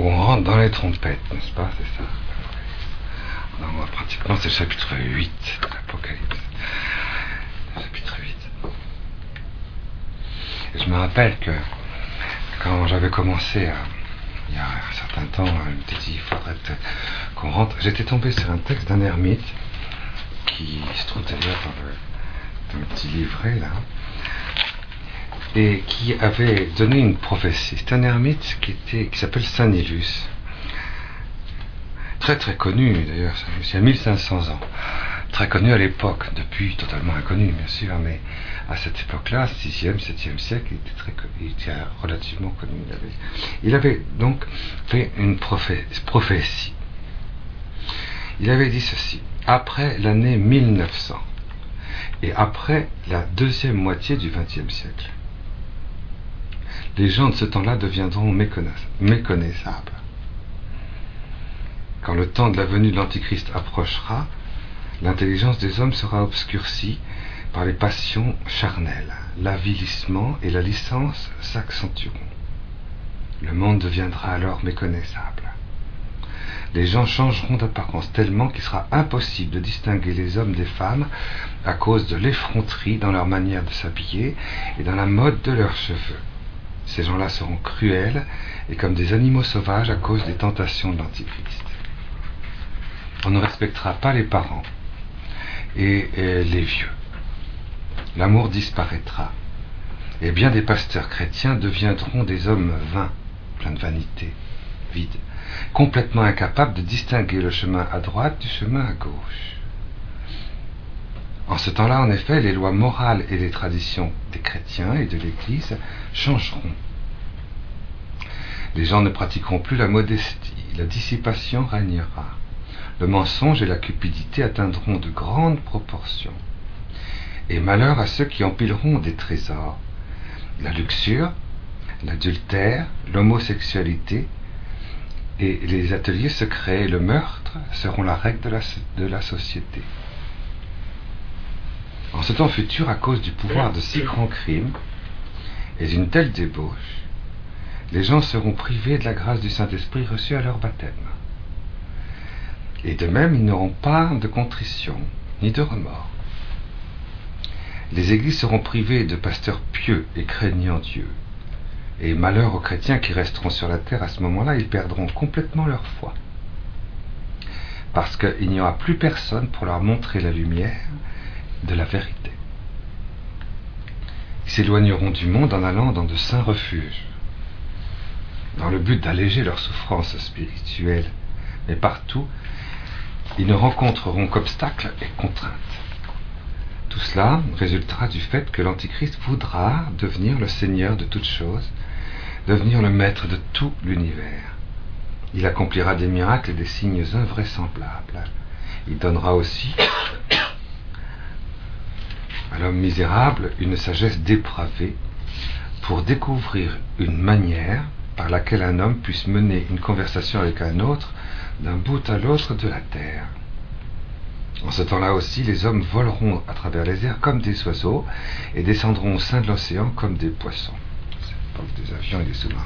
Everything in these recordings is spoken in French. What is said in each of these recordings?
où on rentre dans les trompettes, n'est-ce pas? C'est ça. Non, pratiquement, c'est le chapitre 8 de l'Apocalypse. Le chapitre 8. Et je me rappelle que quand j'avais commencé il y a un certain temps, je m'étais dit, il faudrait peut-être qu'on rentre. J'étais tombé sur un texte d'un ermite qui se trouve d'ailleurs dans le petit livret là, et qui avait donné une prophétie. C'est un ermite qui s'appelle Saint Nilus, très très connu d'ailleurs, il y a 1500 ans, très connu à l'époque, depuis totalement inconnu bien sûr, mais à cette époque-là, 6e, 7e siècle, il était relativement connu. Il avait donc fait une prophétie. Il avait dit ceci: après l'année 1900 et après la deuxième moitié du XXe siècle, les gens de ce temps-là deviendront méconnaissables. Quand le temps de la venue de l'Antichrist approchera, l'intelligence des hommes sera obscurcie par les passions charnelles. L'avilissement et la licence s'accentueront. Le monde deviendra alors méconnaissable. Les gens changeront d'apparence tellement qu'il sera impossible de distinguer les hommes des femmes à cause de l'effronterie dans leur manière de s'habiller et dans la mode de leurs cheveux. Ces gens-là seront cruels et comme des animaux sauvages à cause des tentations de l'Antichrist. On ne respectera pas les parents et les vieux. L'amour disparaîtra, et bien des pasteurs chrétiens deviendront des hommes vains, pleins de vanité, vides, complètement incapables de distinguer le chemin à droite du chemin à gauche. En ce temps-là, en effet, les lois morales et les traditions des chrétiens et de l'Église changeront. Les gens ne pratiqueront plus la modestie, la dissipation régnera. Le mensonge et la cupidité atteindront de grandes proportions. Et malheur à ceux qui empileront des trésors. La luxure, l'adultère, l'homosexualité et les ateliers secrets et le meurtre seront la règle de la société. En ce temps futur, à cause du pouvoir de si grands crimes et d'une telle débauche, les gens seront privés de la grâce du Saint-Esprit reçue à leur baptême. Et de même, ils n'auront pas de contrition ni de remords. Les églises seront privées de pasteurs pieux et craignant Dieu. Et malheur aux chrétiens qui resteront sur la terre à ce moment-là, ils perdront complètement leur foi. Parce qu'il n'y aura plus personne pour leur montrer la lumière de la vérité. Ils s'éloigneront du monde en allant dans de saints refuges, dans le but d'alléger leurs souffrances spirituelles. Mais partout, ils ne rencontreront qu'obstacles et contraintes. Tout cela résultera du fait que l'Antichrist voudra devenir le Seigneur de toutes choses, devenir le maître de tout l'univers. Il accomplira des miracles et des signes invraisemblables. Il donnera aussi à l'homme misérable une sagesse dépravée pour découvrir une manière par laquelle un homme puisse mener une conversation avec un autre d'un bout à l'autre de la terre. En ce temps-là aussi, les hommes voleront à travers les airs comme des oiseaux et descendront au sein de l'océan comme des poissons. C'est l'époque des avions et des sous-marins.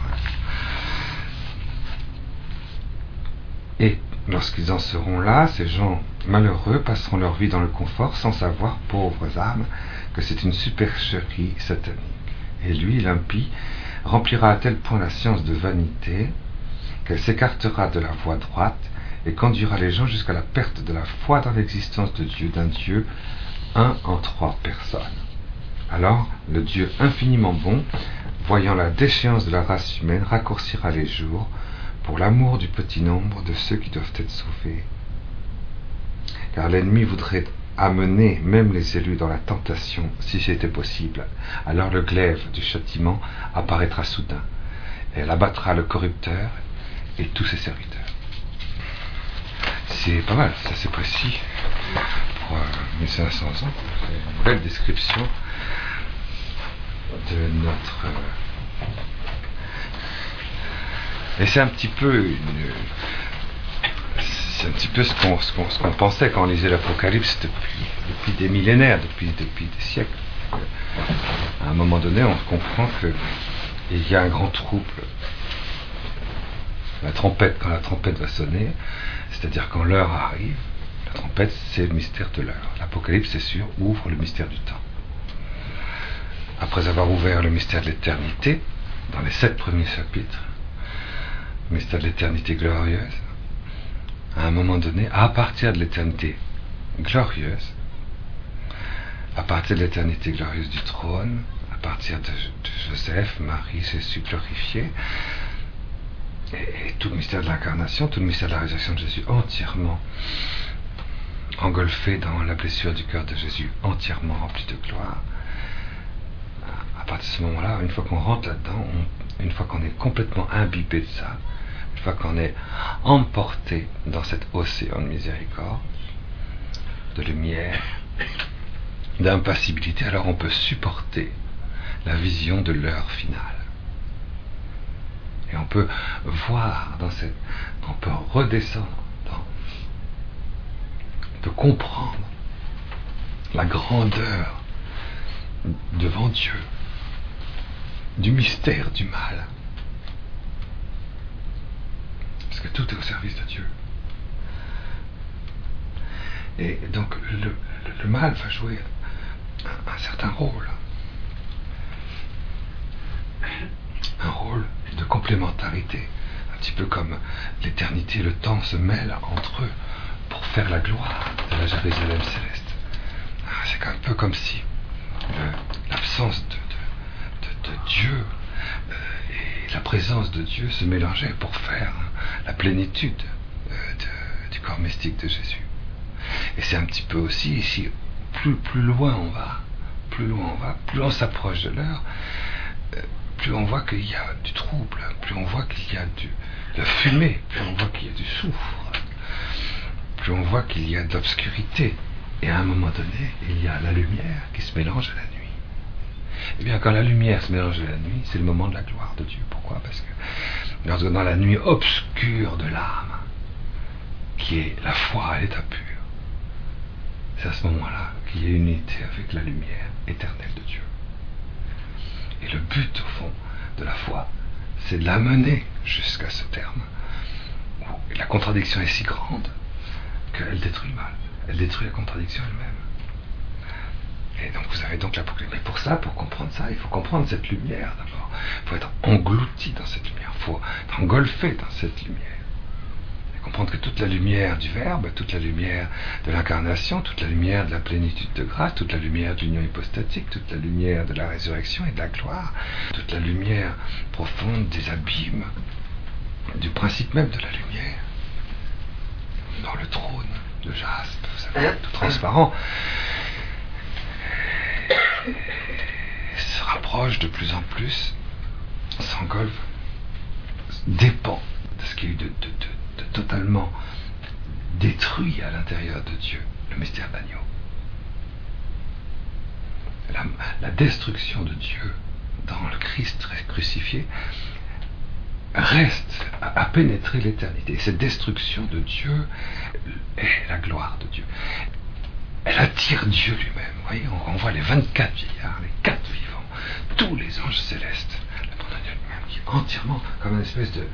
Et lorsqu'ils en seront là, ces gens malheureux passeront leur vie dans le confort sans savoir, pauvres âmes, que c'est une supercherie satanique. Et lui, l'impie, remplira à tel point la science de vanité qu'elle s'écartera de la voie droite et conduira les gens jusqu'à la perte de la foi dans l'existence de Dieu, d'un Dieu un en trois personnes. Alors, le Dieu infiniment bon, voyant la déchéance de la race humaine, raccourcira les jours pour l'amour du petit nombre de ceux qui doivent être sauvés. Car l'ennemi voudrait amener même les élus dans la tentation, si c'était possible. Alors le glaive du châtiment apparaîtra soudain. Elle abattra le corrupteur et tous ses serviteurs. C'est pas mal, c'est assez précis pour 1500 ans. C'est une belle description de notre... Et c'est un petit peu ce qu'on pensait quand on lisait l'Apocalypse depuis des millénaires, depuis des siècles. À un moment donné, on comprend qu'il y a un grand trouble La trompette, quand la trompette va sonner, c'est-à-dire quand l'heure arrive, la trompette, c'est le mystère de l'heure. L'Apocalypse, c'est sûr, ouvre le mystère du temps. Après avoir ouvert le mystère de l'éternité, dans les 7 premiers chapitres, le mystère de l'éternité glorieuse, à un moment donné, à partir de l'éternité glorieuse, à partir de l'éternité glorieuse du trône, à partir de Joseph, Marie, Jésus glorifié, et tout le mystère de l'incarnation, tout le mystère de la résurrection de Jésus entièrement engolfé dans la blessure du cœur de Jésus, entièrement rempli de gloire. À partir de ce moment-là, une fois qu'on rentre là-dedans, une fois qu'on est complètement imbibé de ça, une fois qu'on est emporté dans cet océan de miséricorde, de lumière, d'impassibilité, alors on peut supporter la vision de l'heure finale. Et on peut voir on peut redescendre on peut comprendre la grandeur devant Dieu, du mystère du mal. Parce que tout est au service de Dieu. Et donc le mal va jouer un certain rôle. Un rôle de complémentarité. Un petit peu comme l'éternité et le temps se mêlent entre eux pour faire la gloire de la Jérusalem céleste. C'est un peu comme si l'absence de Dieu et la présence de Dieu se mélangeaient pour faire la plénitude du corps mystique de Jésus. Et c'est un petit peu aussi ici, plus loin on va, plus on s'approche de l'heure, plus on voit qu'il y a du trouble, plus on voit qu'il y a de la fumée, plus on voit qu'il y a du soufre, plus on voit qu'il y a de l'obscurité. Et à un moment donné, il y a la lumière qui se mélange à la nuit. Et bien, quand la lumière se mélange à la nuit, c'est le moment de la gloire de Dieu. Pourquoi ? Parce que lorsque dans la nuit obscure de l'âme, qui est la foi à l'état pur, c'est à ce moment-là qu'il y a une unité avec la lumière éternelle de Dieu. Et le but, au fond, de la foi, c'est de l'amener jusqu'à ce terme où la contradiction est si grande qu'elle détruit le mal. Elle détruit la contradiction elle-même. Et donc vous avez donc l'Apocalypse. Mais pour ça, pour comprendre ça, il faut comprendre cette lumière d'abord. Il faut être englouti dans cette lumière. Il faut être engolfé dans cette lumière. Et comprendre que toute la lumière du Verbe, toute la lumière de l'incarnation, toute la lumière de la plénitude de grâce, toute la lumière de l'union hypostatique, toute la lumière de la résurrection et de la gloire, toute la lumière profonde des abîmes, du principe même de la lumière, dans le trône de jaspe, vous savez, tout transparent, se rapproche de plus en plus, s'engolfe, dépend de ce qui est de totalement détruit à l'intérieur de Dieu, le mystère de l'agneau. La destruction de Dieu dans le Christ crucifié reste à pénétrer l'éternité. Cette destruction de Dieu est la gloire de Dieu. Elle attire Dieu lui-même. Vous voyez, on voit les 24 vieillards, les 4 vivants, tous les anges célestes, le trône de Dieu lui-même qui est entièrement comme une espèce de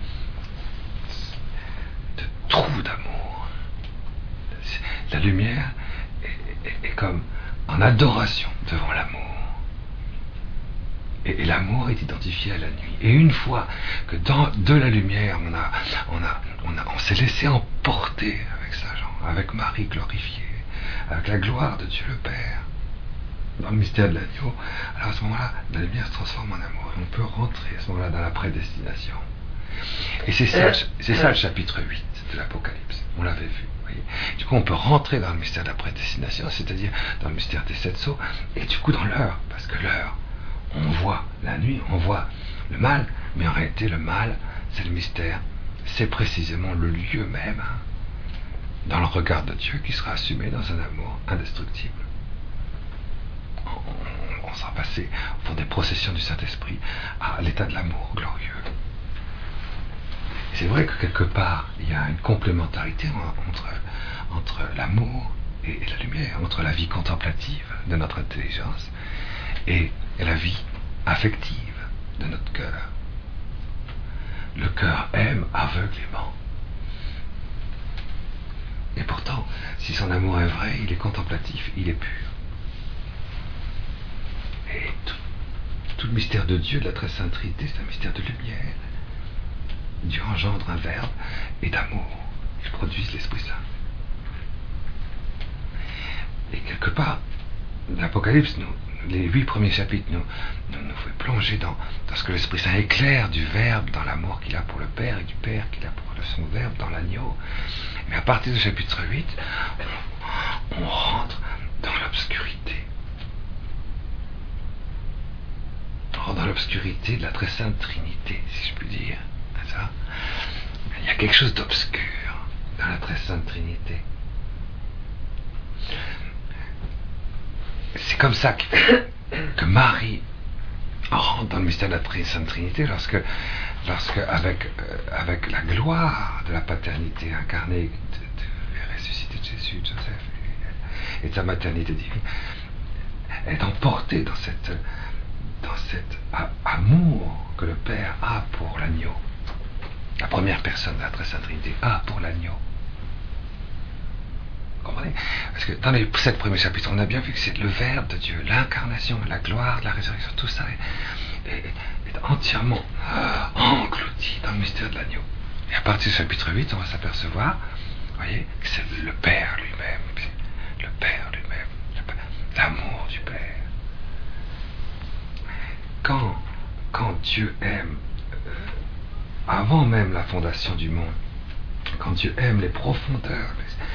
trou d'amour. La lumière est comme en adoration devant l'amour. Et l'amour est identifié à la nuit. Et une fois que de la lumière, on s'est laissé emporter avec ça, avec Marie glorifiée, avec la gloire de Dieu le Père, dans le mystère de l'agneau, alors à ce moment-là, la lumière se transforme en amour. Et on peut rentrer à ce moment-là dans la prédestination. Et c'est ça le chapitre 8 de l'Apocalypse. On l'avait vu. Voyez. Du coup, on peut rentrer dans le mystère de la prédestination, c'est-à-dire dans le mystère des 7 sceaux, et du coup dans l'heure, parce que l'heure, on voit la nuit, on voit le mal, mais en réalité le mal, c'est le mystère, c'est précisément le lieu même, dans le regard de Dieu, qui sera assumé dans un amour indestructible. On sera passé au fond des processions du Saint-Esprit à l'état de l'amour glorieux. Et c'est vrai que quelque part, il y a une complémentarité entre l'amour et la lumière, entre la vie contemplative de notre intelligence et la vie affective de notre cœur. le cœur aime aveuglément. Et pourtant, si son amour est vrai, il est contemplatif, il est pur. Et tout le mystère de Dieu, de la très sainte Trinité, c'est un mystère de lumière. Dieu engendre un verbe et d'amour. Ils produisent l'Esprit Saint. Et quelque part, l'Apocalypse, les 8 premiers chapitres nous fait plonger dans ce que l'Esprit Saint éclaire du Verbe, dans l'amour qu'il a pour le Père et du Père qu'il a pour son Verbe, dans l'agneau. Mais à partir du chapitre 8, on rentre dans l'obscurité. On rentre dans l'obscurité de la très sainte Trinité, si je puis dire. Ça. Il y a quelque chose d'obscur dans la très sainte Trinité. C'est comme ça que Marie rentre dans le mystère de la très sainte Trinité lorsque avec la gloire de la paternité incarnée et ressuscitée de Jésus, de Joseph et de sa maternité divine, elle est emportée dans cet amour que le Père a pour l'agneau. La première personne de la très sainte Trinité a pour l'agneau. Vous comprenez? Parce que dans les 7 premiers chapitres, on a bien vu que c'est le Verbe de Dieu, l'incarnation, la gloire de la résurrection, tout ça est entièrement englouti dans le mystère de l'agneau. Et à partir du chapitre 8, on va s'apercevoir, vous voyez, que c'est le Père lui-même, le Père lui-même, l'amour du Père. Quand Dieu aime, avant même la fondation du monde, quand Dieu aime les profondeurs,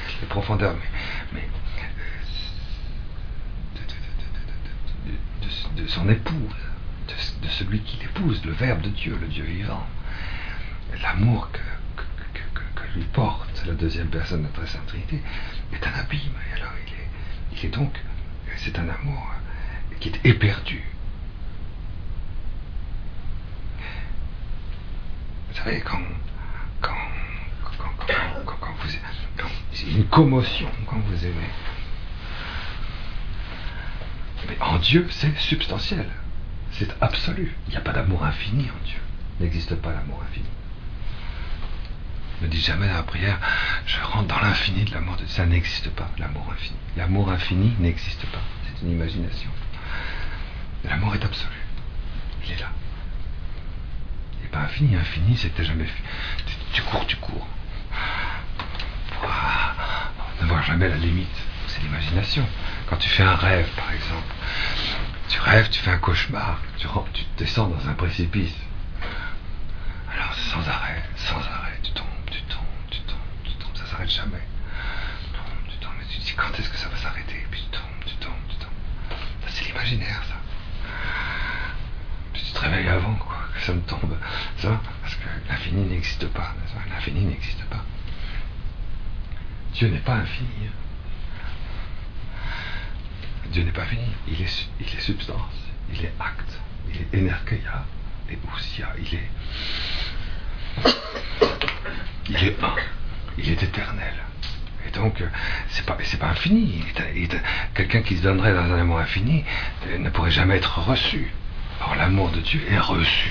de son épouse, de celui qui l'épouse, le Verbe de Dieu, le Dieu vivant, l'amour que lui porte la deuxième personne de la très sainte Trinité est un abîme. Et alors il est donc, c'est un amour qui est éperdu. Vous savez, quand il y a une commotion quand vous aimez. Mais en Dieu, c'est substantiel. C'est absolu. Il n'y a pas d'amour infini en Dieu. Il n'existe pas l'amour infini. Ne dites jamais dans la prière, je rentre dans l'infini de l'amour de Dieu. Ça n'existe pas, l'amour infini. L'amour infini n'existe pas. C'est une imagination. L'amour est absolu. Il est là. Il n'est pas infini. Infini, c'est que tu n'as jamais fait. Tu cours. Ne voir jamais la limite. C'est l'imagination. Quand tu fais un rêve, par exemple, tu rêves, tu fais un cauchemar, tu descends dans un précipice. Alors sans arrêt, tu tombes, ça s'arrête jamais. Tu tombes, mais tu te dis quand est-ce que ça va s'arrêter? Puis tu tombes. Ça, c'est l'imaginaire, ça. Puis tu te réveilles avant, quoi, que ça ne tombe. Ça, parce que l'infini n'existe pas. L'infini n'existe pas. Dieu n'est pas infini. Dieu n'est pas fini. Il est substance, il est acte, il est énerkeia, et ousia, il est un, il est éternel. Et donc, c'est pas infini. Quelqu'un qui se donnerait dans un amour infini ne pourrait jamais être reçu. Or, l'amour de Dieu est reçu.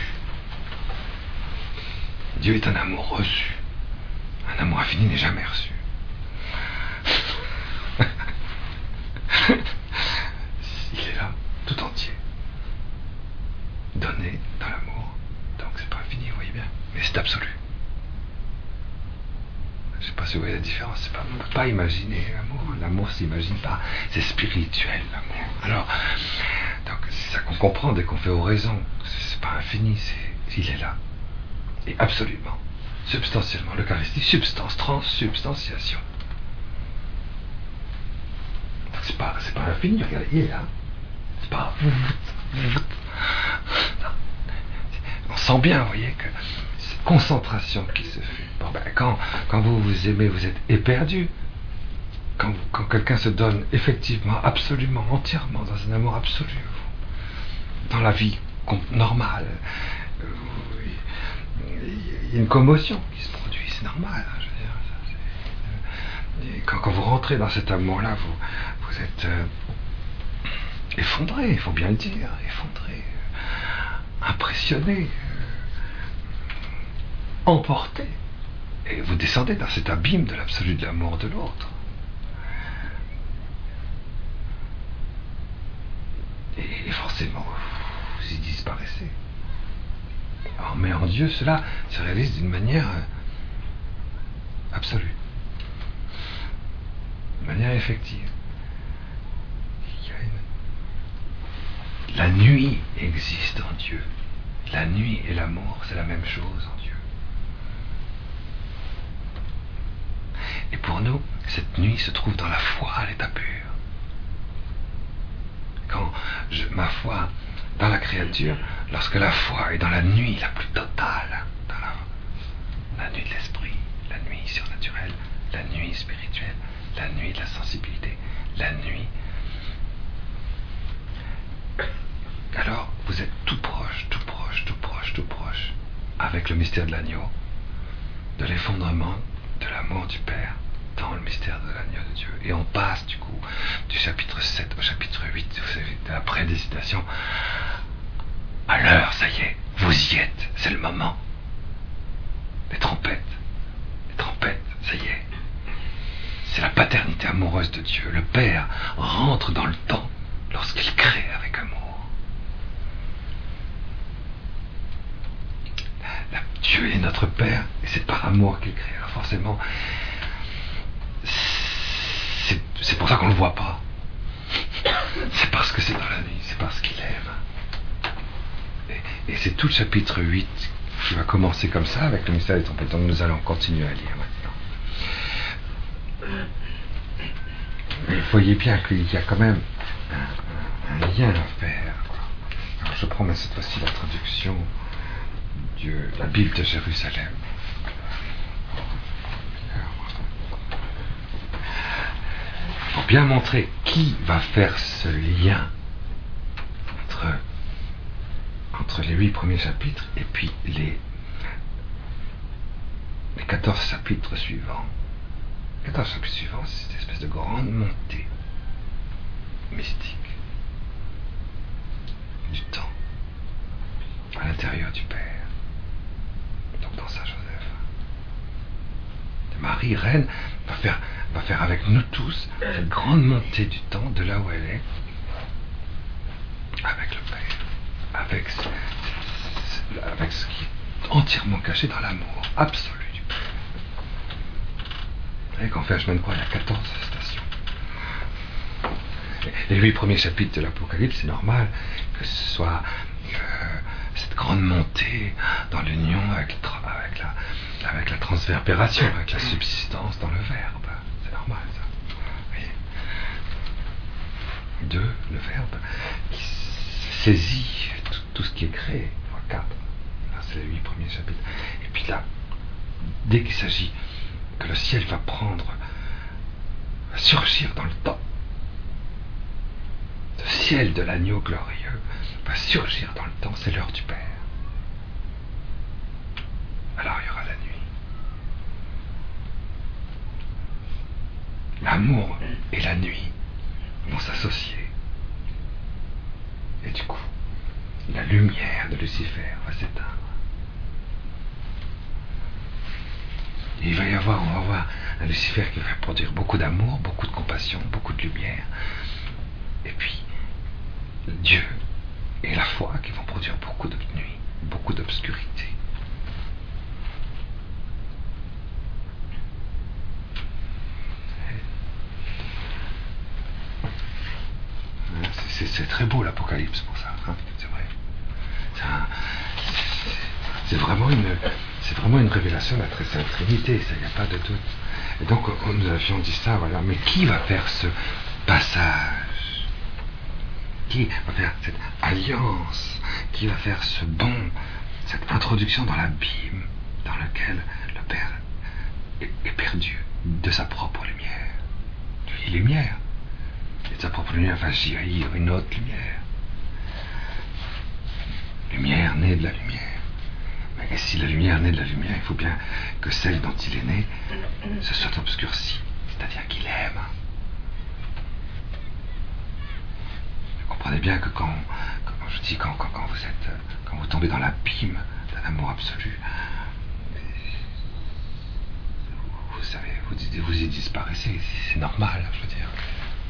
Dieu est un amour reçu. Un amour infini n'est jamais reçu. Il est là, tout entier, donné dans l'amour. Donc c'est pas infini, vous voyez bien, mais c'est absolu. Je sais pas si vous voyez la différence. On ne peut pas imaginer l'amour. L'amour s'imagine pas, c'est spirituel l'amour. Alors, donc c'est ça qu'on comprend dès qu'on fait oraison. C'est pas infini, il est là, et absolument, substantiellement. L'Eucharistie, substance, transsubstantiation. C'est pas infini, regardez, il est là. C'est pas. On sent bien, vous voyez, que c'est concentration qui se fait. Bon, ben, quand vous vous aimez, vous êtes éperdu. Quand quelqu'un se donne effectivement, absolument, entièrement, dans un amour absolu, dans la vie normale, il y a une commotion qui se produit, c'est normal. Hein, je veux dire, quand vous rentrez dans cet amour-là, vous êtes effondré, il faut bien le dire, effondré, impressionné. emporté. Et vous descendez dans cet abîme de l'absolu de l'amour de l'autre. Et forcément, vous y disparaissez. Mais en Dieu, cela se réalise d'une manière absolue, d'une manière effective. La nuit existe en Dieu. La nuit et l'amour, c'est la même chose en Dieu. Et pour nous, cette nuit se trouve dans la foi à l'état pur. Quand ma foi dans la créature, lorsque la foi est dans la nuit la plus totale, dans la nuit de l'esprit, la nuit surnaturelle, la nuit spirituelle, la nuit de la sensibilité, la nuit. Alors, vous êtes tout proche, tout proche, tout proche, tout proche, avec le mystère de l'agneau, de l'effondrement de l'amour du Père dans le mystère de l'agneau de Dieu. Et on passe du coup du chapitre 7 au chapitre 8, vous savez, de la prédestination. À l'heure, ça y est, vous y êtes, c'est le moment. Les trompettes, ça y est. C'est la paternité amoureuse de Dieu. Le Père rentre dans le temps lorsqu'il crée avec amour. Dieu est notre Père et c'est par amour qu'il crée. Alors forcément, c'est pour ça qu'on ne le voit pas. C'est parce que c'est dans la nuit, c'est parce qu'il aime. Et c'est tout le chapitre 8 qui va commencer comme ça avec le mystère des trompettes. Donc nous allons continuer à lire maintenant. Mais vous voyez bien qu'il y a quand même un lien à faire. Alors je prends cette fois-ci la traduction de la Bible de Jérusalem. Pour bien montrer qui va faire ce lien entre les 8 premiers chapitres et puis les 14 chapitres suivants. Les 14 chapitres suivants, c'est une espèce de grande montée mystique du temps à l'intérieur du Père. Donc dans Saint Joseph. Marie, reine, va faire avec nous tous cette grande montée du temps de là où elle est, avec le Père, avec ce qui est entièrement caché dans l'amour absolu du Père. Vous savez qu'en fait un chemin de croix, il y a 14 stations. Les 8 premiers chapitres de l'Apocalypse, c'est normal que ce soit cette grande montée dans l'union avec la transverbération, avec la subsistance dans le Verbe. C'est normal ça. Oui. 2, le Verbe qui saisit tout ce qui est créé. 4, là c'est les 8 premiers chapitres. Et puis là, dès qu'il s'agit que le ciel va surgir dans le temps, le ciel de l'agneau glorieux va surgir dans le temps, c'est l'heure du Père. Alors il y aura la nuit. L'amour et la nuit vont s'associer. Et du coup, la lumière de Lucifer va s'éteindre. Et on va voir un Lucifer qui va produire beaucoup d'amour, beaucoup de compassion, beaucoup de lumière. Et puis, Dieu et la foi qui vont produire beaucoup de nuit, beaucoup d'obscurité. C'est très beau l'Apocalypse pour ça, hein, c'est vrai. C'est vraiment une révélation de la très sainte Trinité, ça, il n'y a pas de doute. Et donc nous avions dit ça, voilà. Mais qui va faire ce passage? Qui va faire cette alliance? Qui va faire ce bond, cette introduction dans l'abîme dans lequel le Père est perdu de sa propre lumière? Lui, lumière. Et sa propre lumière va jaillir une autre lumière. Lumière née de la lumière. Mais si la lumière naît de la lumière, il faut bien que celle dont il est né se soit obscurcie. C'est-à-dire qu'il aime. Vous comprenez bien que quand vous tombez dans l'abîme d'un amour absolu, vous y disparaissez, c'est normal, je veux dire.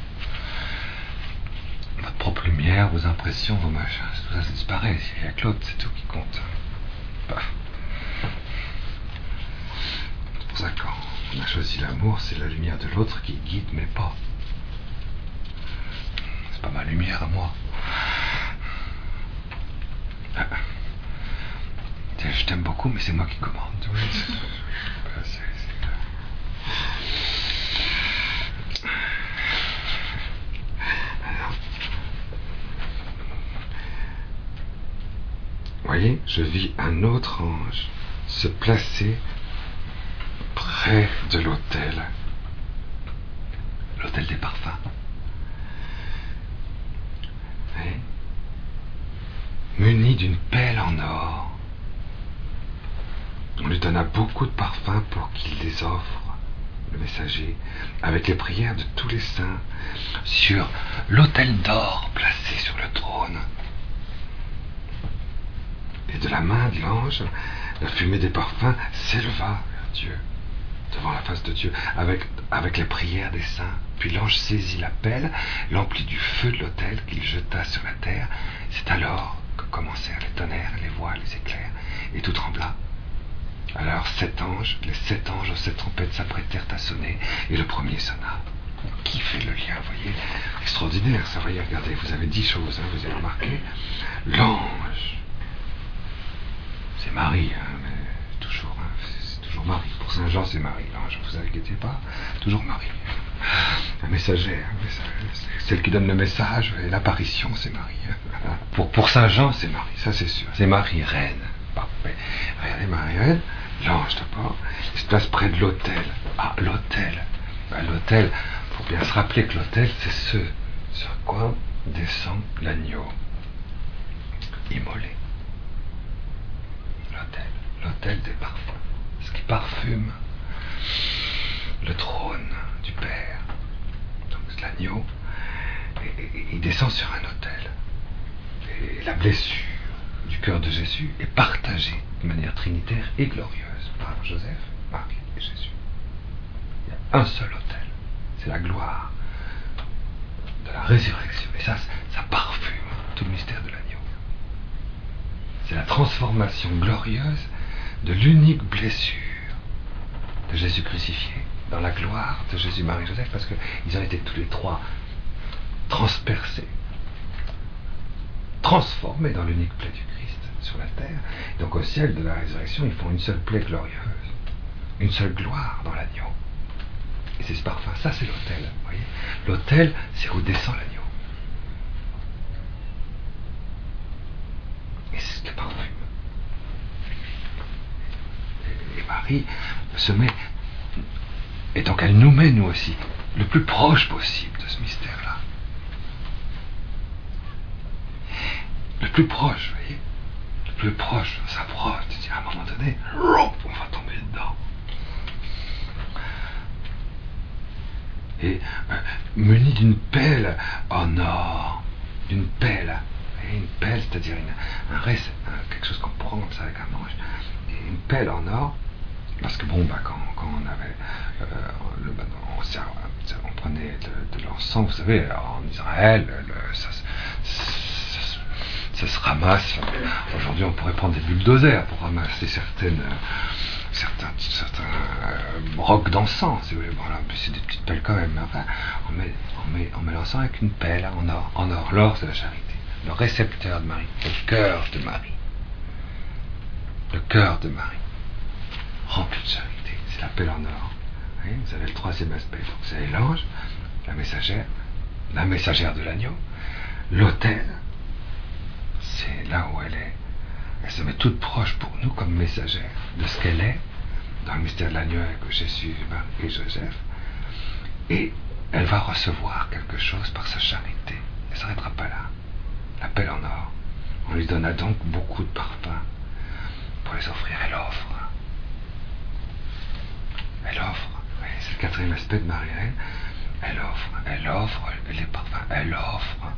Votre propre lumière, vos impressions, vos machins, tout ça, ça disparaît. Il y a que l'autre, c'est tout qui compte. Bah. C'est pour ça que quand on a choisi l'amour, c'est la lumière de l'autre qui guide mes pas. C'est pas ma lumière à moi. Je t'aime beaucoup, mais c'est moi qui commande. Vous voyez, je vis un autre ange se placer près de l'autel des parfums. Oui. Muni d'une pelle en or. On lui donna beaucoup de parfums pour qu'il les offre, le messager, avec les prières de tous les saints, sur l'autel d'or placé sur le trône. Et de la main de l'ange, la fumée des parfums s'éleva vers Dieu, devant la face de Dieu, avec les prières des saints. Puis l'ange saisit la pelle, l'emplit du feu de l'autel qu'il jeta sur la terre. C'est alors que commencèrent les tonnerres, les voix, les éclairs, et tout trembla. Alors les 7 anges aux 7 trompettes s'apprêtèrent à sonner, et le premier sonna. Qui fait le lien, vous voyez? Extraordinaire, ça, voyez, regardez, vous avez 10 choses, vous avez remarqué. L'ange, c'est Marie, mais toujours, c'est toujours Marie. Pour Saint Jean, c'est Marie, l'ange, vous inquiétez pas, toujours Marie. La messagère, celle qui donne le message, et l'apparition, c'est Marie. Pour Saint Jean, c'est Marie, ça c'est sûr. C'est Marie, reine. Parfait. Regardez Marie, reine, l'ange d'abord, il se place près de l'autel. Ah, l'autel. L'autel, il faut bien se rappeler que l'autel, c'est ce sur quoi descend l'agneau immolé. L'autel des parfums, ce qui parfume le trône du Père. Donc l'agneau, il descend sur un autel. Et la blessure du cœur de Jésus est partagée de manière trinitaire et glorieuse par Joseph, Marie et Jésus. Il y a un seul autel, c'est la gloire de la résurrection. Et ça parfume tout le mystère de l'agneau. C'est la transformation glorieuse de l'unique blessure de Jésus crucifié dans la gloire de Jésus, Marie et Joseph, parce qu'ils ont été tous les trois transpercés, transformés dans l'unique plaie du Christ sur la terre. Donc au ciel de la résurrection, ils font une seule plaie glorieuse, une seule gloire dans l'agneau. Et c'est ce parfum, ça c'est l'autel, vous voyez. L'autel, c'est où descend l'agneau. Et c'est ce qui parfume. Et Marie se met, et donc elle nous met nous aussi le plus proche possible de ce mystère-là. Le plus proche, vous voyez, le plus proche, on s'approche, à un moment donné, on va tomber dedans. Et muni d'une pelle en or, d'une pelle, une pelle, c'est-à-dire quelque chose qu'on prend comme ça avec un manche, et une pelle en or, parce que bon, quand on avait, on prenait de l'encens, vous savez, en Israël, ça se ramasse. Aujourd'hui, on pourrait prendre des bulldozers pour ramasser certains brocs d'encens, si vous voulez. Bon, là, c'est des petites pelles quand même, mais enfin, on met l'encens avec une pelle en or. L'or, c'est la charité. Le récepteur de Marie, le cœur de Marie. Le cœur de Marie, rempli de charité. C'est la pelle en or. Vous avez le troisième aspect. Vous avez l'ange, la messagère de l'agneau, l'autel. C'est là où elle est. Elle se met toute proche pour nous comme messagère de ce qu'elle est dans le mystère de l'agneau avec Jésus, Marie et Joseph. Et elle va recevoir quelque chose par sa charité. Elle ne s'arrêtera pas là. La pelle en or. On lui donna donc beaucoup de parfums pour les offrir. Elle offre. Oui, c'est le quatrième aspect de Marie-Reine. Elle offre les parfums. Elle offre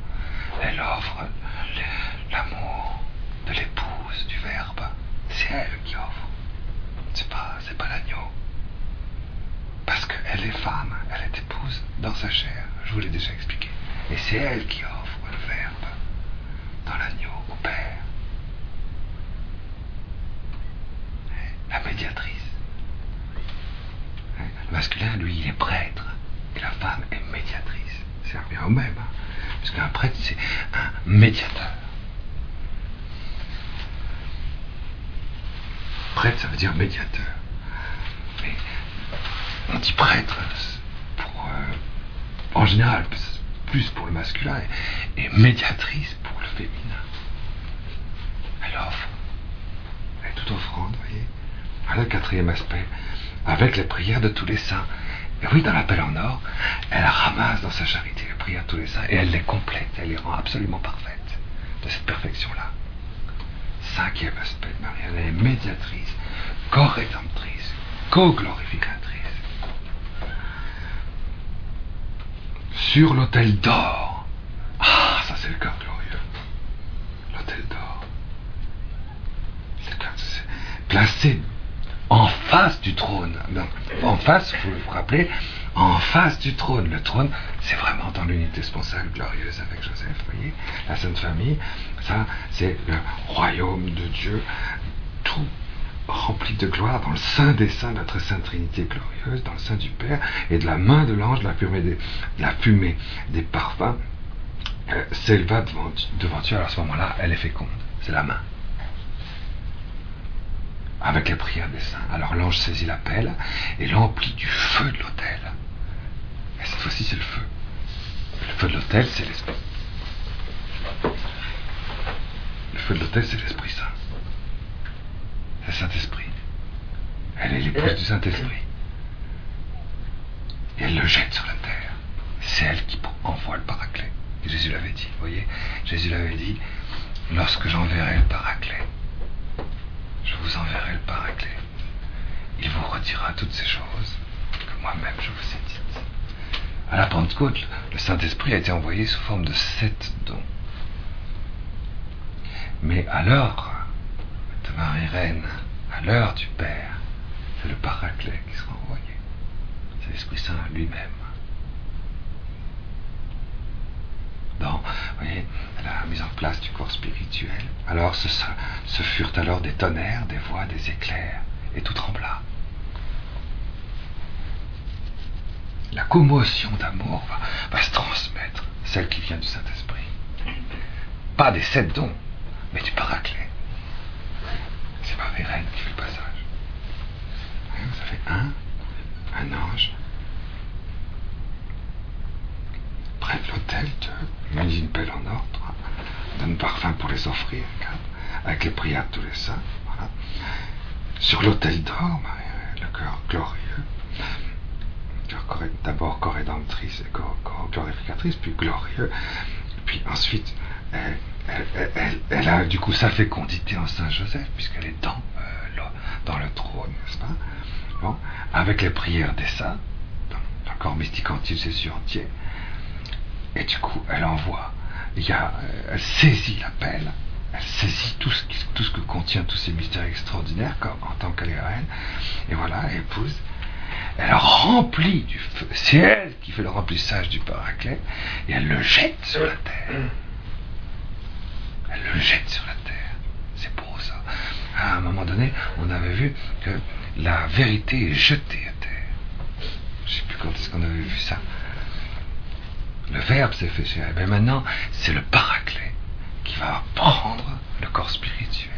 l'amour de l'épouse du Verbe. C'est elle qui offre. C'est pas l'agneau. Parce qu'elle est femme, elle est épouse dans sa chair. Je vous l'ai déjà expliqué. Et c'est elle qui offre le Verbe dans l'agneau au Père. La médiatrice. Le masculin, lui, il est prêtre. Et la femme est médiatrice. Ça revient au même. Parce qu'un prêtre, c'est un médiateur. Prêtre, ça veut dire médiateur. Mais on dit prêtre pour, en général, plus pour le masculin, et médiatrice pour le féminin. Elle offre. Elle est toute offrande, vous voyez. Voilà le quatrième aspect. Avec les prières de tous les saints. Et oui, dans l'appel en or, elle ramasse dans sa charité les prières de tous les saints et elle les complète, elle les rend absolument parfaites de cette perfection-là. Cinquième aspect de Marie, elle est médiatrice, co-rédemptrice, co-glorificatrice. Sur l'autel d'or. Ah, ça c'est le cœur glorieux. L'autel d'or. C'est placé en face du trône. Non, en face, il faut vous rappeler, en face du trône. Le trône, c'est vraiment dans l'unité sponsale glorieuse avec Joseph, vous voyez. La Sainte Famille, ça, c'est le royaume de Dieu, tout rempli de gloire dans le sein des saints, notre Sainte Trinité glorieuse, dans le sein du Père, et de la main de l'ange, la fumée des parfums s'éleva devant Dieu. Alors à ce moment-là, elle est féconde, c'est la main. Avec les prières des saints. Alors l'ange saisit la pelle et l'emplit du feu de l'autel. Et cette fois-ci, c'est le feu. Le feu de l'autel, c'est l'esprit. Le feu de l'autel, c'est l'Esprit Saint. C'est le Saint-Esprit. Elle est l'épouse du Saint-Esprit. Et elle le jette sur la terre. C'est elle qui envoie le Paraclet. Jésus l'avait dit, vous voyez. Jésus l'avait dit, lorsque j'enverrai le Paraclet, je vous enverrai le Paraclet. Il vous redira toutes ces choses que moi-même je vous ai dites. À la Pentecôte, le Saint-Esprit a été envoyé sous forme de 7 dons. Mais à l'heure de Marie-Reine, à l'heure du Père, c'est le Paraclet qui sera envoyé. C'est l'Esprit Saint lui-même. Vous voyez, la mise en place du corps spirituel. Alors ce furent alors des tonnerres, des voix, des éclairs, et tout trembla. La commotion d'amour va se transmettre, celle qui vient du Saint-Esprit. Pas des 7 dons, mais du Paraclet. C'est Marie-Reine qui fait le passage. Vous avez un ange, près de l'autel, il mise une pelle en ordre, donne parfum pour les offrir, avec les prières de tous les saints. Voilà. Sur l'autel d'or, le cœur glorieux, d'abord co-rédemptrice et glorificatrice, puis glorieux, puis ensuite elle a du coup sa fécondité en Saint Joseph, puisqu'elle est dans le trône, n'est-ce pas? Bon, avec les prières des saints, dans le corps mystique entier, Jésus entier. Et du coup, elle envoie, elle saisit la pelle, elle saisit tout ce que contient tous ces mystères extraordinaires en tant qu'elle est reine, et voilà, épouse. Elle remplit du feu, c'est elle qui fait le remplissage du Paraclet, et elle le jette sur la terre. Elle le jette sur la terre. C'est beau ça. À un moment donné, on avait vu que la vérité est jetée à terre. Je ne sais plus quand est-ce qu'on avait vu ça. Le Verbe s'est fait chair. Et bien maintenant, c'est le Paraclet qui va prendre le corps spirituel.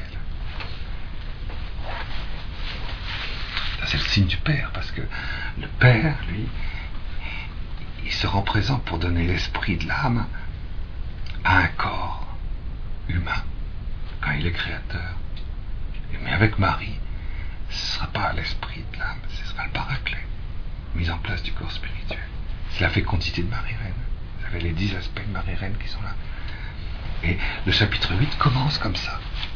Ça, c'est le signe du Père, parce que le Père, lui, il se rend présent pour donner l'esprit de l'âme à un corps humain, quand il est créateur. Mais avec Marie, ce ne sera pas l'esprit de l'âme, ce sera le Paraclet, mise en place du corps spirituel. C'est la fécondité de Marie-Reine. Vous avez les 10 aspects de Marie-Reine qui sont là. Et le chapitre 8 commence comme ça.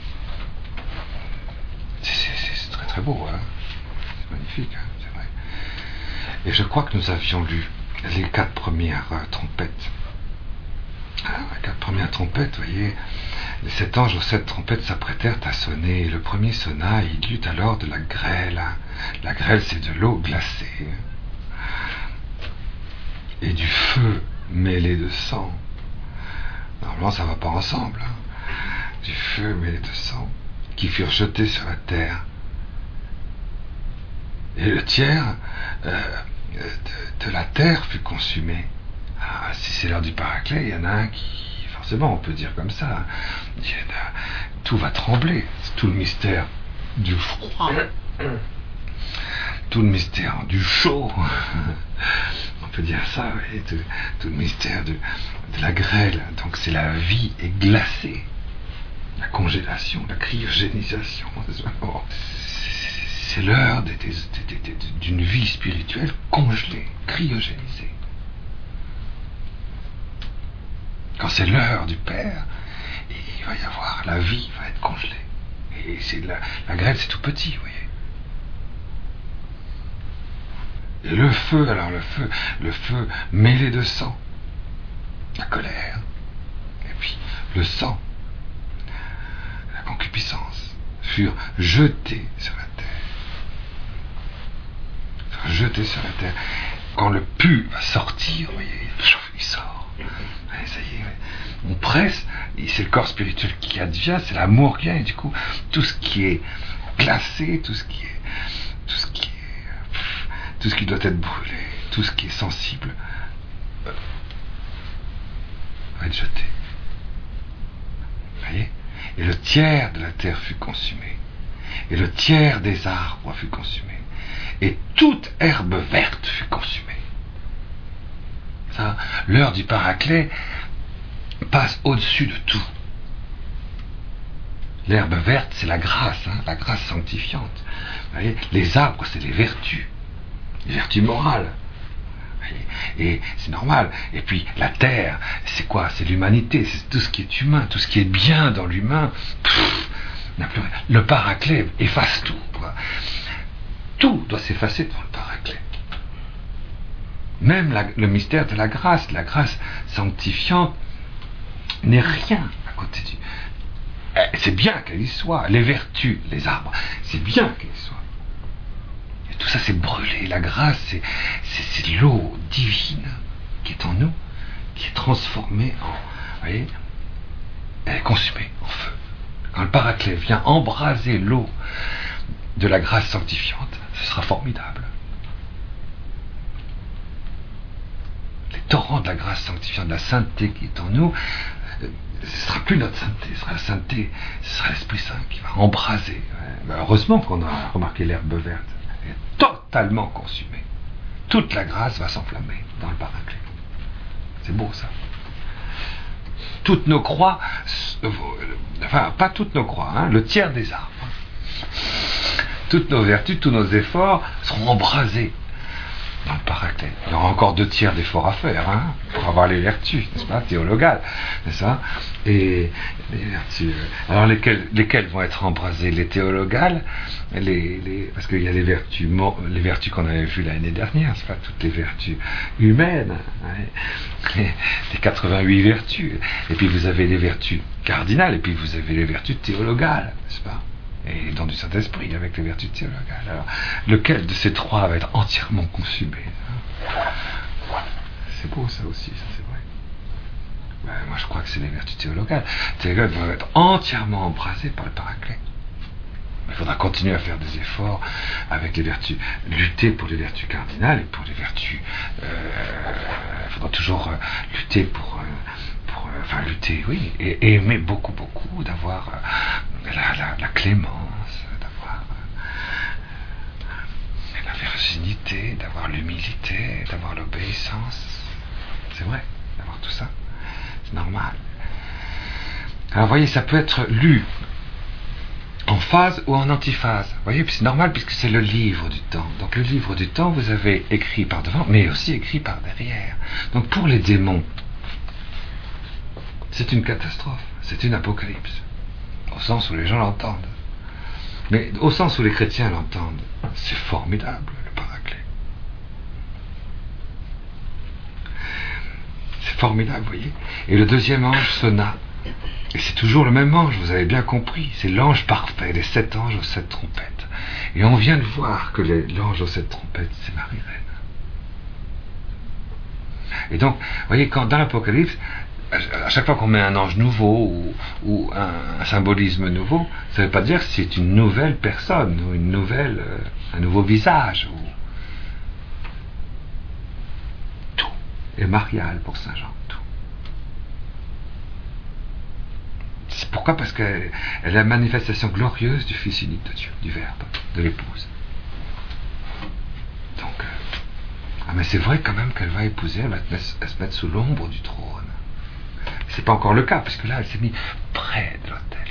C'est très très beau, hein. C'est magnifique, hein, c'est vrai. Et je crois que nous avions lu les 4 premières trompettes. Les 4 premières trompettes, vous voyez, les 7 anges aux 7 trompettes s'apprêtèrent à sonner. Et le premier sonna, et il y eut alors de la grêle. La grêle, c'est de l'eau glacée. et du feu mêlé de sang. Normalement, ça ne va pas ensemble. Du feu mêlé de sang, qui furent jetés sur la terre. Et le tiers de la terre fut consumé. Ah, si c'est l'heure du Paraclet, il y en a un qui, forcément, on peut dire comme ça, tout va trembler. C'est tout le mystère du froid, tout le mystère du chaud. On peut dire ça, oui, tout le mystère de la grêle. Donc c'est la vie est glacée. La congélation, la cryogénisation. C'est l'heure d'une vie spirituelle congelée, cryogénisée. Quand c'est l'heure du Père, il va y avoir, la vie va être congelée. Et c'est la grêle, c'est tout petit, vous voyez. Et le feu, alors le feu mêlé de sang, la colère, et puis le sang, la concupiscence, furent jetés sur la terre. Furent jetés sur la terre. Quand le pu va sortir, vous voyez, il sort. Ouais, ça y est, on presse, et c'est le corps spirituel qui advient, c'est l'amour qui vient, et du coup, tout ce qui est glacé, tout ce qui doit être brûlé, tout ce qui est sensible, va être jeté. Vous voyez ? Et le tiers de la terre fut consumé, et le tiers des arbres fut consumé, et toute herbe verte fut consumée. Ça, l'heure du Paraclet passe au-dessus de tout. L'herbe verte, c'est la grâce, la grâce sanctifiante. Vous voyez, les arbres, c'est les vertus morales. Et c'est normal. Et puis la terre, c'est quoi? C'est l'humanité, c'est tout ce qui est humain, tout ce qui est bien dans l'humain. N'a plus rien. Le Paraclet efface tout. Tout doit s'effacer dans le Paraclet. Même le mystère de la grâce sanctifiante n'est rien à côté du. C'est bien qu'elle y soit. Les vertus, les arbres, c'est bien qu'elle y soit. Et tout ça, c'est brûlé. La grâce, c'est l'eau divine qui est en nous, qui est transformée en. Vous voyez, elle est consumée en feu. Quand le Paraclet vient embraser l'eau de la grâce sanctifiante, ce sera formidable. Les torrents de la grâce sanctifiante, de la sainteté qui est en nous, ce ne sera plus notre sainteté, ce sera la sainteté, ce sera l'Esprit Saint qui va embraser. Heureusement qu'on a remarqué l'herbe verte. Elle est totalement consumée. Toute la grâce va s'enflammer dans le Paraclet. C'est beau ça. Toutes nos croix, enfin pas toutes nos croix, le tiers des arbres. Toutes nos vertus, tous nos efforts seront embrasés dans le Paraclet. Il y aura encore 2 tiers d'efforts à faire, pour avoir les vertus, n'est-ce pas, théologales, n'est-ce pas? Et les vertus. Alors lesquelles vont être embrasées? Les théologales, parce qu'il y a les vertus qu'on avait vues l'année dernière, c'est pas toutes les vertus humaines, les 88 vertus. Et puis vous avez les vertus cardinales, et puis vous avez les vertus théologales, n'est-ce pas? Et dans du Saint-Esprit, avec les vertus théologales. Alors, lequel de ces 3 va être entièrement consumé? C'est beau ça aussi, ça c'est vrai. Moi je crois que c'est les vertus théologales. Les théologales vont être entièrement embrasées par le Paraclet. Il faudra continuer à faire des efforts avec les vertus, lutter pour les vertus cardinales et pour les vertus. Il faudra toujours lutter pour lutter, oui, et aimer beaucoup, d'avoir la clémence, d'avoir la virginité, d'avoir l'humilité, d'avoir l'obéissance. C'est vrai, d'avoir tout ça. C'est normal. Alors, vous voyez, ça peut être lu en phase ou en antiphase. Vous voyez, c'est normal puisque c'est le livre du temps. Donc le livre du temps, vous avez écrit par devant, mais aussi écrit par derrière. Donc pour les démons, c'est une catastrophe, c'est une apocalypse, au sens où les gens l'entendent. Mais au sens où les chrétiens l'entendent, c'est formidable, le Paraclet. C'est formidable, vous voyez. Et le 2e ange sonna. Et c'est toujours le même ange, vous avez bien compris. C'est l'ange parfait, les 7 anges aux 7 trompettes. Et on vient de voir que l'ange aux 7 trompettes, c'est Marie-Reine. Et donc, vous voyez, quand dans l'Apocalypse, à chaque fois qu'on met un ange nouveau ou un symbolisme nouveau, ça ne veut pas dire que c'est une nouvelle personne ou un nouveau visage. Tout est marial pour Saint Jean. Tout. C'est pourquoi? Parce qu'elle est la manifestation glorieuse du Fils unique de Dieu, du Verbe, de l'épouse. Donc, mais c'est vrai quand même qu'elle va épouser, elle va se mettre sous l'ombre du trône. C'est pas encore le cas, puisque là, elle s'est mise près de l'autel.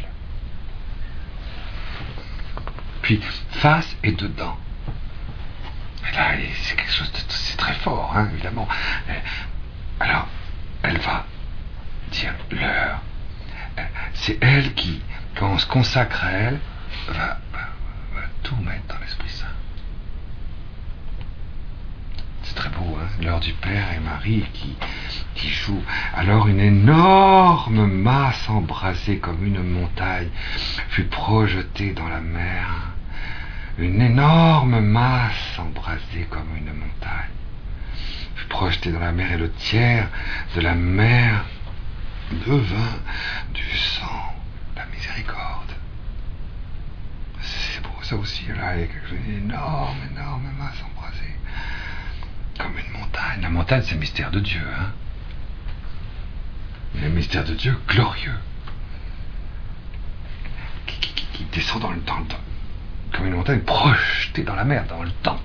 Puis, face et dedans. Et là, c'est quelque chose c'est très fort, hein, évidemment. Alors, elle va dire l'heure. C'est elle qui, quand on se consacre à elle, va tout mettre dans l'Esprit Saint. C'est très beau, hein, l'heure du Père et Marie qui jouent. Alors une énorme masse embrasée comme une montagne fut projetée dans la mer. Une énorme masse embrasée comme une montagne fut projetée dans la mer, et le tiers de la mer devint du sang, la miséricorde. C'est beau ça aussi, là, il y a une énorme masse embrasée comme une montagne. La montagne, c'est le mystère de Dieu, hein. Le mystère de Dieu glorieux qui descend dans le temps, comme une montagne projetée dans la mer, dans le temps.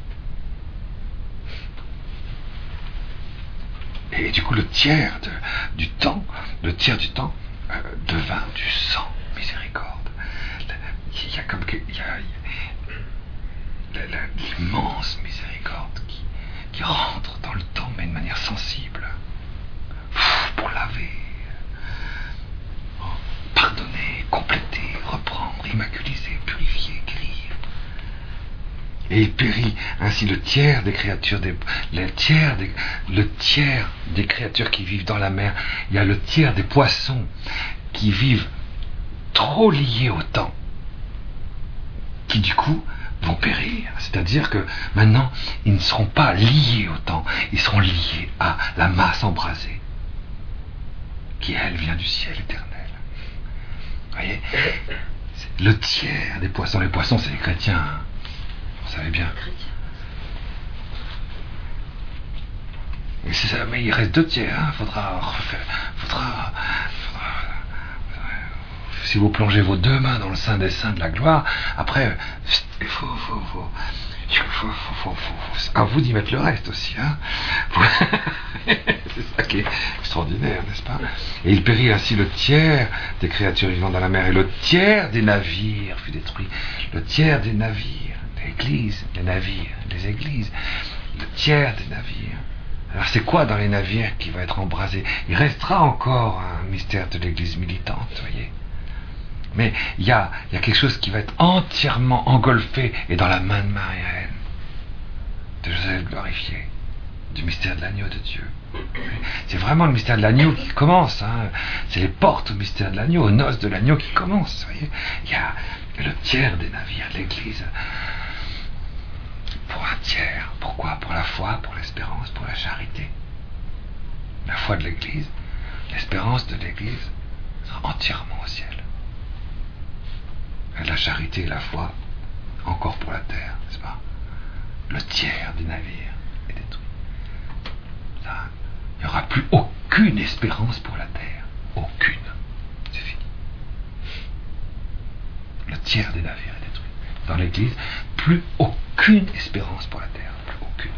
Et du coup, le tiers du temps devint du sang, miséricorde. Il y a comme l'immense miséricorde qui rentre dans le temps, mais de manière sensible, pour laver, pardonner, compléter, reprendre, immaculiser, purifier, guérir. Et il périt ainsi le tiers des créatures, le tiers des créatures qui vivent dans la mer. Il y a le tiers des poissons qui vivent trop liés au temps, qui du coup vont périr. C'est-à-dire que maintenant, ils ne seront pas liés au temps, ils seront liés à la masse embrasée, qui elle vient du ciel éternel. Vous voyez, le tiers des poissons. Les poissons, c'est les chrétiens, hein. Vous savez bien. Mais il reste 2 tiers, hein. Faudra si vous plongez vos 2 mains dans le sein des saints de la gloire, après, il faut à vous d'y mettre le reste aussi, hein. C'est ça qui est extraordinaire, n'est-ce pas? Et il périt ainsi le tiers des créatures vivant dans la mer, et le tiers des navires fut détruit. Le tiers des navires, l'église, les navires, les églises, le tiers des navires. Alors c'est quoi dans les navires qui va être embrasé? Il restera encore un mystère de l'église militante, vous voyez. Mais il y a quelque chose qui va être entièrement engolfé et dans la main de Marie-Reine, de Joseph glorifié, du mystère de l'agneau de Dieu. C'est vraiment le mystère de l'agneau qui commence, hein. C'est les portes au mystère de l'agneau, aux noces de l'agneau qui commencent, vous voyez. Il y a le tiers des navires de l'Église. Pour un tiers. Pourquoi? Pour la foi, pour l'espérance, pour la charité. La foi de l'Église, l'espérance de l'Église sera entièrement au ciel. La charité et la foi, encore pour la terre, n'est-ce pas? Le tiers des navires est détruit. Là, il n'y aura plus aucune espérance pour la terre. Aucune. C'est fini. Le tiers des navires est détruit. Dans l'Église, plus aucune espérance pour la terre. Plus aucune.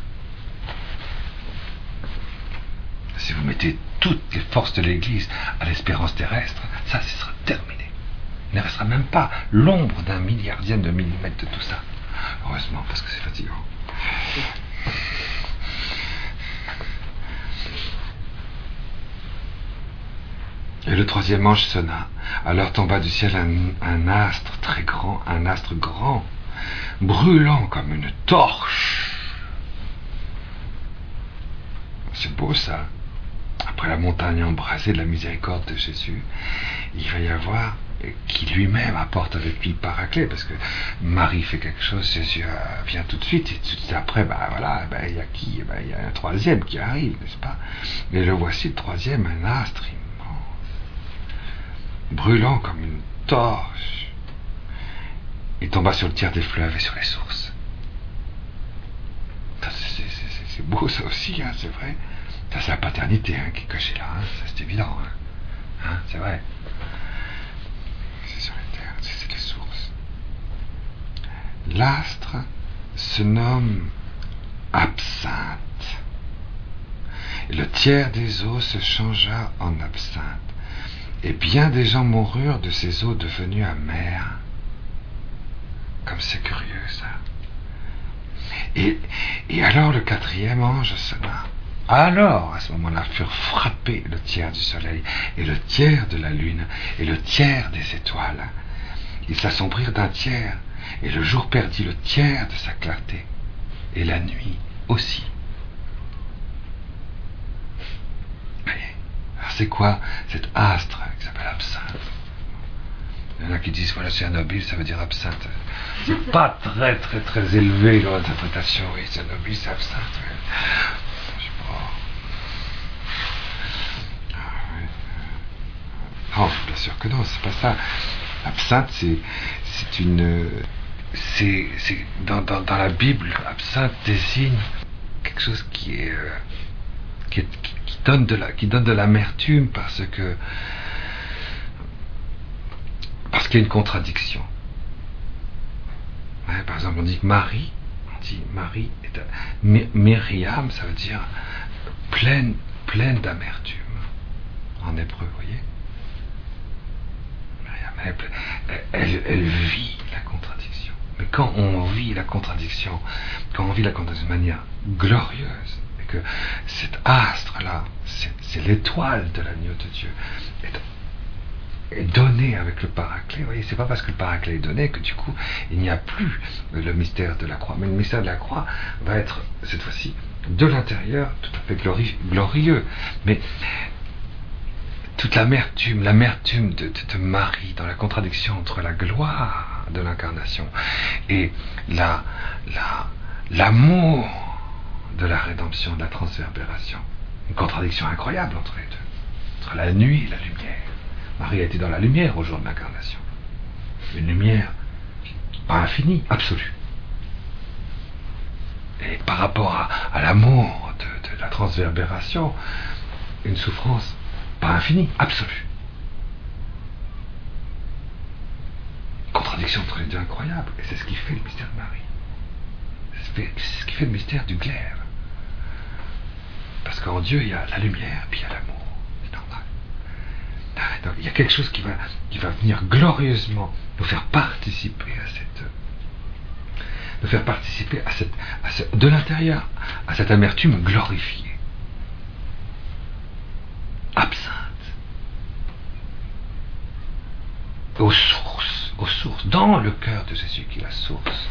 Si vous mettez toutes les forces de l'Église à l'espérance terrestre, ça, ce sera terminé. Il ne restera même pas l'ombre d'un milliardième de millimètre de tout ça. Heureusement, parce que c'est fatigant. Et le 3e ange sonna. Alors tomba du ciel un astre très grand, un astre grand, brûlant comme une torche. C'est beau ça. Après la montagne embrasée de la miséricorde de Jésus, il va y avoir qui lui-même apporte avec lui le Paraclet, parce que Marie fait quelque chose, Jésus vient tout de suite, et tout de suite après, il y a qui? Il y a un troisième qui arrive, n'est-ce pas? Et le voici, le troisième, un astre immense, brûlant comme une torche. Il tomba sur le tiers des fleuves et sur les sources. C'est beau ça aussi, hein, c'est vrai. Ça, c'est la paternité qui est cachée là, ça c'est évident. C'est vrai. C'est sur les terres, c'est les sources. L'astre se nomme absinthe. Et le tiers des eaux se changea en absinthe. Et bien des gens moururent de ces eaux devenues amères. Comme c'est curieux ça. Et alors le quatrième ange sonna. Alors, à ce moment-là, furent frappés le tiers du soleil, et le tiers de la lune, et le tiers des étoiles. Ils s'assombrirent d'un tiers, et le jour perdit le tiers de sa clarté, et la nuit aussi. Alors c'est quoi cet astre qui s'appelle absinthe? Il y en a qui disent, voilà, c'est un nobile, ça veut dire absinthe. C'est pas très, très, très élevé leur interprétation. Oui, c'est un nobile, c'est absinthe. Je sais pas. Non, bien sûr que non, c'est pas ça. Absinthe, c'est une... C'est dans la Bible, absinthe désigne quelque chose qui donne de l'amertume parce qu'il y a une contradiction. Par exemple, on dit que Marie est Myriam, ça veut dire pleine d'amertume en hébreu, vous voyez. Myriam, elle vit la contradiction. Mais quand on vit la contradiction de manière glorieuse, et que cet astre-là, c'est l'étoile de l'agneau de Dieu, est donné avec le Paraclet. Vous voyez, c'est pas parce que le Paraclet est donné que du coup il n'y a plus le mystère de la croix. Mais le mystère de la croix va être cette fois-ci de l'intérieur tout à fait glorieux. Mais toute l'amertume de Marie dans la contradiction entre la gloire de l'incarnation et l'amour de la rédemption, de la transverbération. Une contradiction incroyable entre les deux, entre la nuit et la lumière. Marie a été dans la lumière au jour de l'incarnation. Une lumière pas infinie, absolue. Et par rapport à l'amour de la transverbération, une souffrance pas infinie, absolue. Contradiction entre les deux incroyable. Et c'est ce qui fait le mystère de Marie. C'est ce qui fait le mystère du glaive. Parce qu'en Dieu, il y a la lumière, puis il y a l'amour. Donc, il y a quelque chose qui va venir glorieusement nous faire participer de l'intérieur à cette amertume glorifiée. Absinthe. Aux sources, dans le cœur de Jésus qui est la source.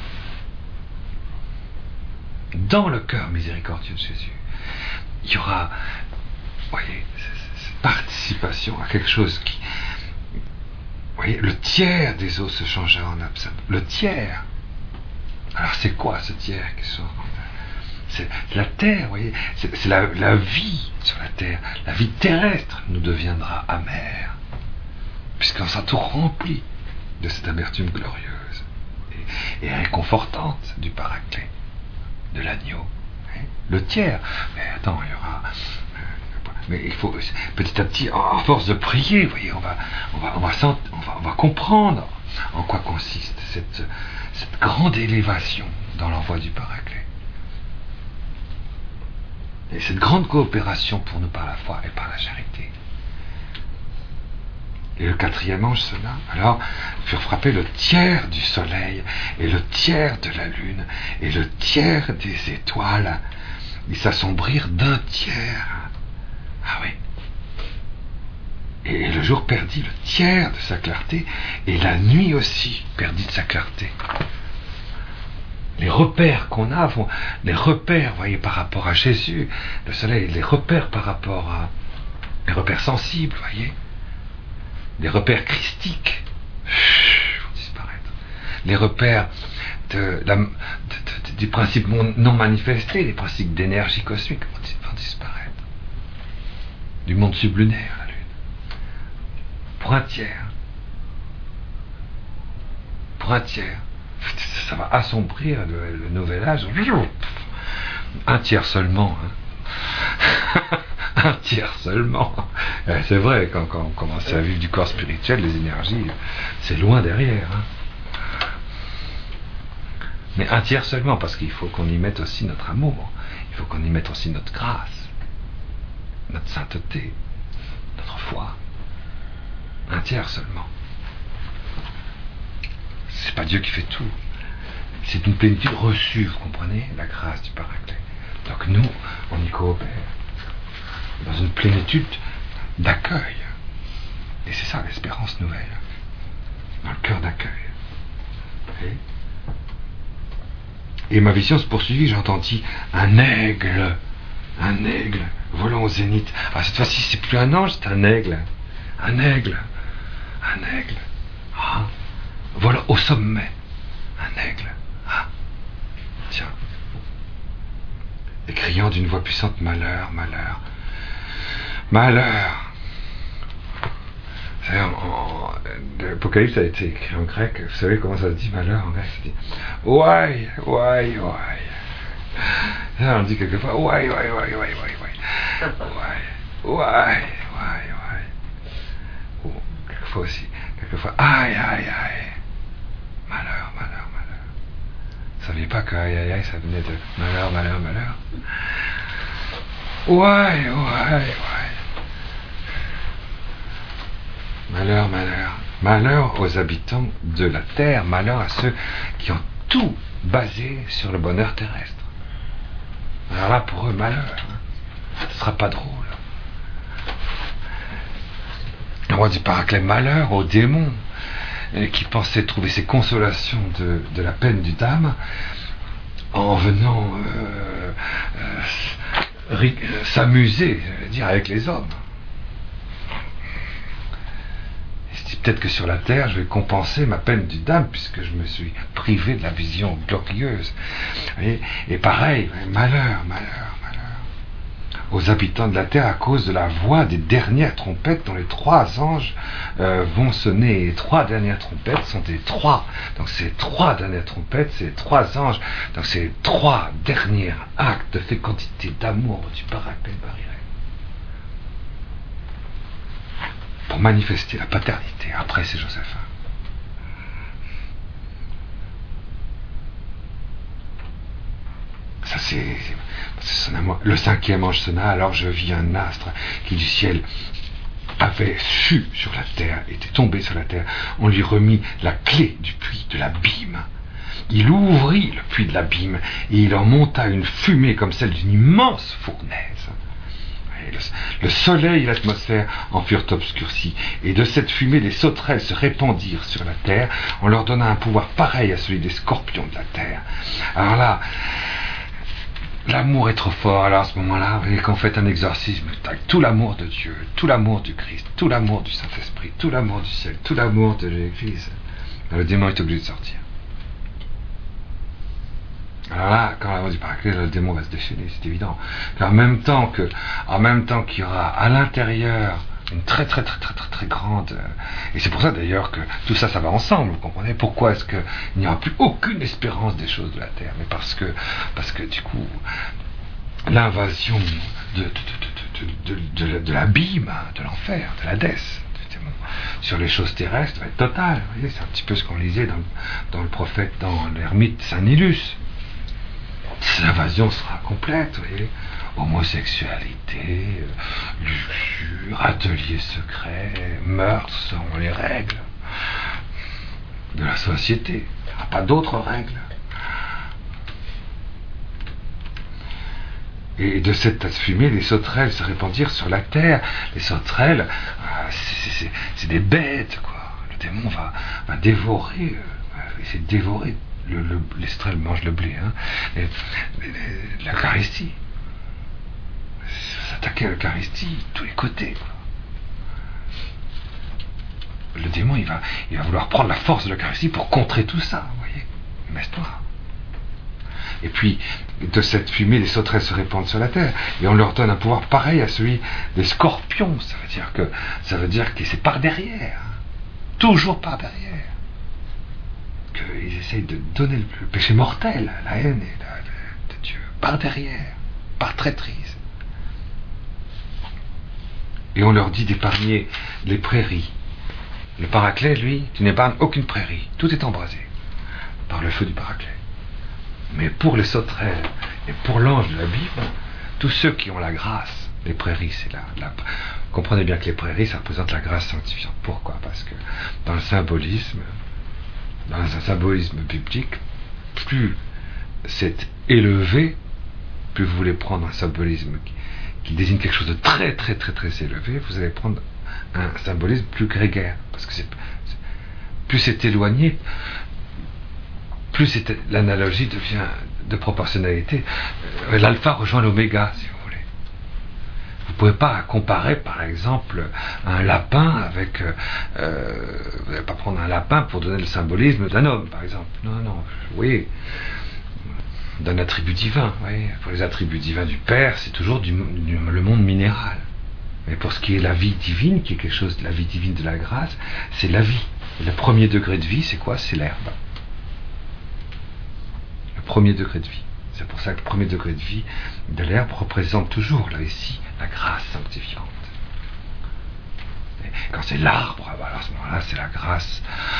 Dans le cœur miséricordieux de Jésus, il y aura, voyez, cette participation à quelque chose qui, voyez, le tiers des eaux se changea en absinthe. Le tiers. Alors c'est quoi ce tiers qui sort? C'est la terre, voyez, c'est la vie sur la terre. La vie terrestre nous deviendra amère, puisqu'on sera tout rempli de cette amertume glorieuse et réconfortante du Paraclet, de l'agneau. Le tiers, mais attends, il y aura... Mais il faut petit à petit, à force de prier, vous voyez, on va comprendre en quoi consiste cette grande élévation dans l'envoi du Paraclet. Et cette grande coopération pour nous par la foi et par la charité. Et le quatrième ange sonna, alors furent frappés le tiers du soleil, et le tiers de la lune, et le tiers des étoiles. Ils s'assombrirent d'un tiers. Ah oui. Et le jour perdit le tiers de sa clarté, et la nuit aussi perdit de sa clarté. Les repères qu'on a, les repères, voyez, par rapport à Jésus, le soleil, les repères par rapport à... les repères sensibles, voyez, les repères christiques, vont disparaître. Les repères des principes non manifestés, les principes d'énergie cosmique vont disparaître. Du monde sublunaire, la Lune. Pour un tiers. Ça va assombrir le nouvel âge. Un tiers seulement. Hein. Un tiers seulement. C'est vrai, quand on commence à vivre du corps spirituel, les énergies, c'est loin derrière. Hein. Mais un tiers seulement, parce qu'il faut qu'on y mette aussi notre amour. Il faut qu'on y mette aussi notre grâce, notre sainteté, notre foi. Un tiers seulement. C'est pas Dieu qui fait tout. C'est une plénitude reçue, vous comprenez, la grâce du Paraclet. Donc nous, on y coopère. Dans une plénitude d'accueil. Et c'est ça l'espérance nouvelle. Dans le cœur d'accueil. Et ma vision se poursuivit, j'entendis un aigle volant au zénith. Ah, cette fois-ci, c'est plus un ange, c'est un aigle. Un aigle. Ah, voilà, au sommet. Un aigle. Ah, tiens. Et criant d'une voix puissante, malheur. Vous savez, l'Apocalypse a été écrit en grec. Vous savez comment ça se dit malheur en grec? Ça se dit ouai. Ça, on dit quelquefois ouai. Ou quelquefois aïe. Malheur. Vous saviez pas que aïe, ça venait de malheur. Ouai. Malheur aux habitants de la terre, malheur à ceux qui ont tout basé sur le bonheur terrestre. Alors là, pour eux, malheur. Ce ne sera pas drôle. Le roi du Paraclet, malheur aux démons qui pensaient trouver ses consolations de la peine du Dhamma en venant s'amuser, je veux dire, avec les hommes. Peut-être que sur la terre, je vais compenser ma peine du Dhamma, puisque je me suis privé de la vision glorieuse. Et pareil, malheur aux habitants de la terre à cause de la voix des dernières trompettes dont les 3 anges vont sonner. Et les 3 dernières trompettes sont des 3. Donc ces 3 dernières trompettes, c'est les 3 anges. Donc c'est les 3 derniers actes de fécondité, d'amour du Paraclet Bariré. Pour manifester la paternité. Après, c'est Joséph. Ça, c'est son amour. Le 5e ange sonna, alors je vis un astre qui du ciel avait fui sur la terre, était tombé sur la terre. On lui remit la clé du puits de l'abîme. Il ouvrit le puits de l'abîme et il en monta une fumée comme celle d'une immense fournaise. Le soleil et l'atmosphère en furent obscurcis, et de cette fumée les sauterelles se répandirent sur la terre. On leur donna un pouvoir pareil à celui des scorpions de la terre. Alors là, l'amour est trop fort. Alors à ce moment-là, vous voyez qu'on fait un exorcisme avec tout l'amour de Dieu, tout l'amour du Christ, tout l'amour du Saint-Esprit, tout l'amour du ciel, tout l'amour de l'Église. Le démon est obligé de sortir. Alors là, quand la voix du Paraclet, le démon va se déchaîner, c'est évident. En même temps qu'il y aura à l'intérieur une très grande... Et c'est pour ça d'ailleurs que tout ça va ensemble, vous comprenez? Pourquoi est-ce qu'il n'y aura plus aucune espérance des choses de la Terre? Mais parce que du coup, l'invasion de l'abîme, de l'enfer, de l'Hadès, sur les choses terrestres va être totale. Vous voyez, c'est un petit peu ce qu'on lisait dans le prophète, dans l'ermite Saint-Nilus. L'invasion sera complète, vous voyez. Homosexualité, luxure, atelier secret, meurtre seront les règles de la société. Il n'y aura pas d'autres règles. Et de cette fumée, les sauterelles se répandirent sur la terre. Les sauterelles, c'est des bêtes, quoi. Le démon va dévorer, essayer de dévorer. Les sauterelles mangent le blé, hein. L'Eucharistie. S'attaquer à l'Eucharistie de tous les côtés, quoi. le démon, il va vouloir prendre la force de l'Eucharistie pour contrer tout ça, vous voyez, messe noire. Et puis, de cette fumée, les sauterelles se répandent sur la terre, et on leur donne un pouvoir pareil à celui des scorpions. Ça veut dire que c'est par derrière, toujours par derrière, qu'ils essayent de donner le péché mortel, la haine de Dieu, par derrière, par traîtrise. Et on leur dit d'épargner les prairies. Le Paraclet, lui, tu n'épargnes aucune prairie, tout est embrasé par le feu du Paraclet. Mais pour les sauterelles et pour l'ange de la Bible, tous ceux qui ont la grâce, les prairies, c'est comprenez bien que les prairies, ça représente la grâce sanctifiante. Pourquoi ? Parce que dans un symbolisme biblique, plus c'est élevé, plus vous voulez prendre un symbolisme qui désigne quelque chose de très très très très élevé, vous allez prendre un symbolisme plus grégaire. Parce que plus c'est éloigné, plus l'analogie devient de proportionnalité. L'alpha rejoint l'oméga, si vous voulez. Vous ne pouvez pas comparer, par exemple, un lapin avec... vous n'allez pas prendre un lapin pour donner le symbolisme d'un homme, par exemple. Non, oui. D'un attribut divin. Oui. Pour les attributs divins du Père, c'est toujours le monde minéral. Mais pour ce qui est la vie divine, qui est quelque chose de la vie divine de la grâce, c'est la vie. Et le premier degré de vie, c'est quoi ? C'est l'herbe. Premier degré de vie. C'est pour ça que le premier degré de vie de l'herbe représente toujours, là ici, la grâce sanctifiante. Et quand c'est l'arbre, alors à ce moment-là, c'est la grâce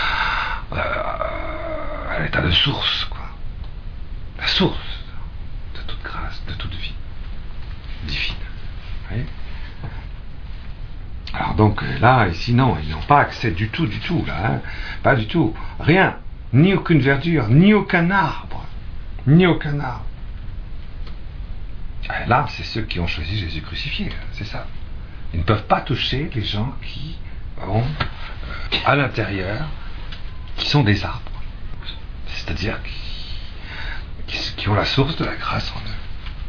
à l'état de source, quoi. La source de toute grâce, de toute vie divine. Vous voyez ? Alors donc là, ici, non, ils n'ont pas accès du tout, là, hein, pas du tout. Rien, ni aucune verdure, ni aucun arbre. Ni aucun arbre. L'arbre, c'est ceux qui ont choisi Jésus crucifié, c'est ça. Ils ne peuvent pas toucher les gens qui ont à l'intérieur, qui sont des arbres. C'est-à-dire qui ont la source de la grâce en eux.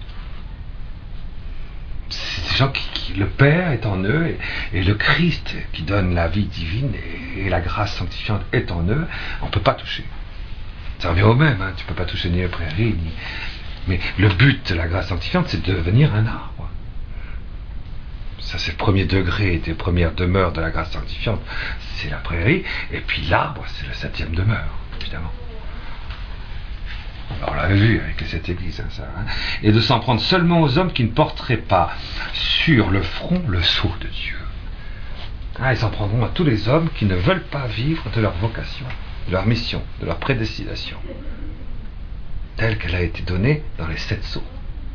C'est des gens qui le Père est en eux, et le Christ qui donne la vie divine et la grâce sanctifiante est en eux, on ne peut pas toucher. Ça revient au même, hein. Tu ne peux pas toucher ni les prairies, mais le but de la grâce sanctifiante, c'est de devenir un arbre. Ça, c'est le premier degré des premières demeures de la grâce sanctifiante, c'est la prairie, et puis l'arbre, c'est la 7e demeure, évidemment. Alors, on l'avait vu avec les 7 églises, hein, ça. Hein. Et de s'en prendre seulement aux hommes qui ne porteraient pas sur le front le sceau de Dieu. Ah, ils s'en prendront à tous les hommes qui ne veulent pas vivre de leur vocation, de leur mission, de leur prédestination, telle qu'elle a été donnée dans les 7 sceaux.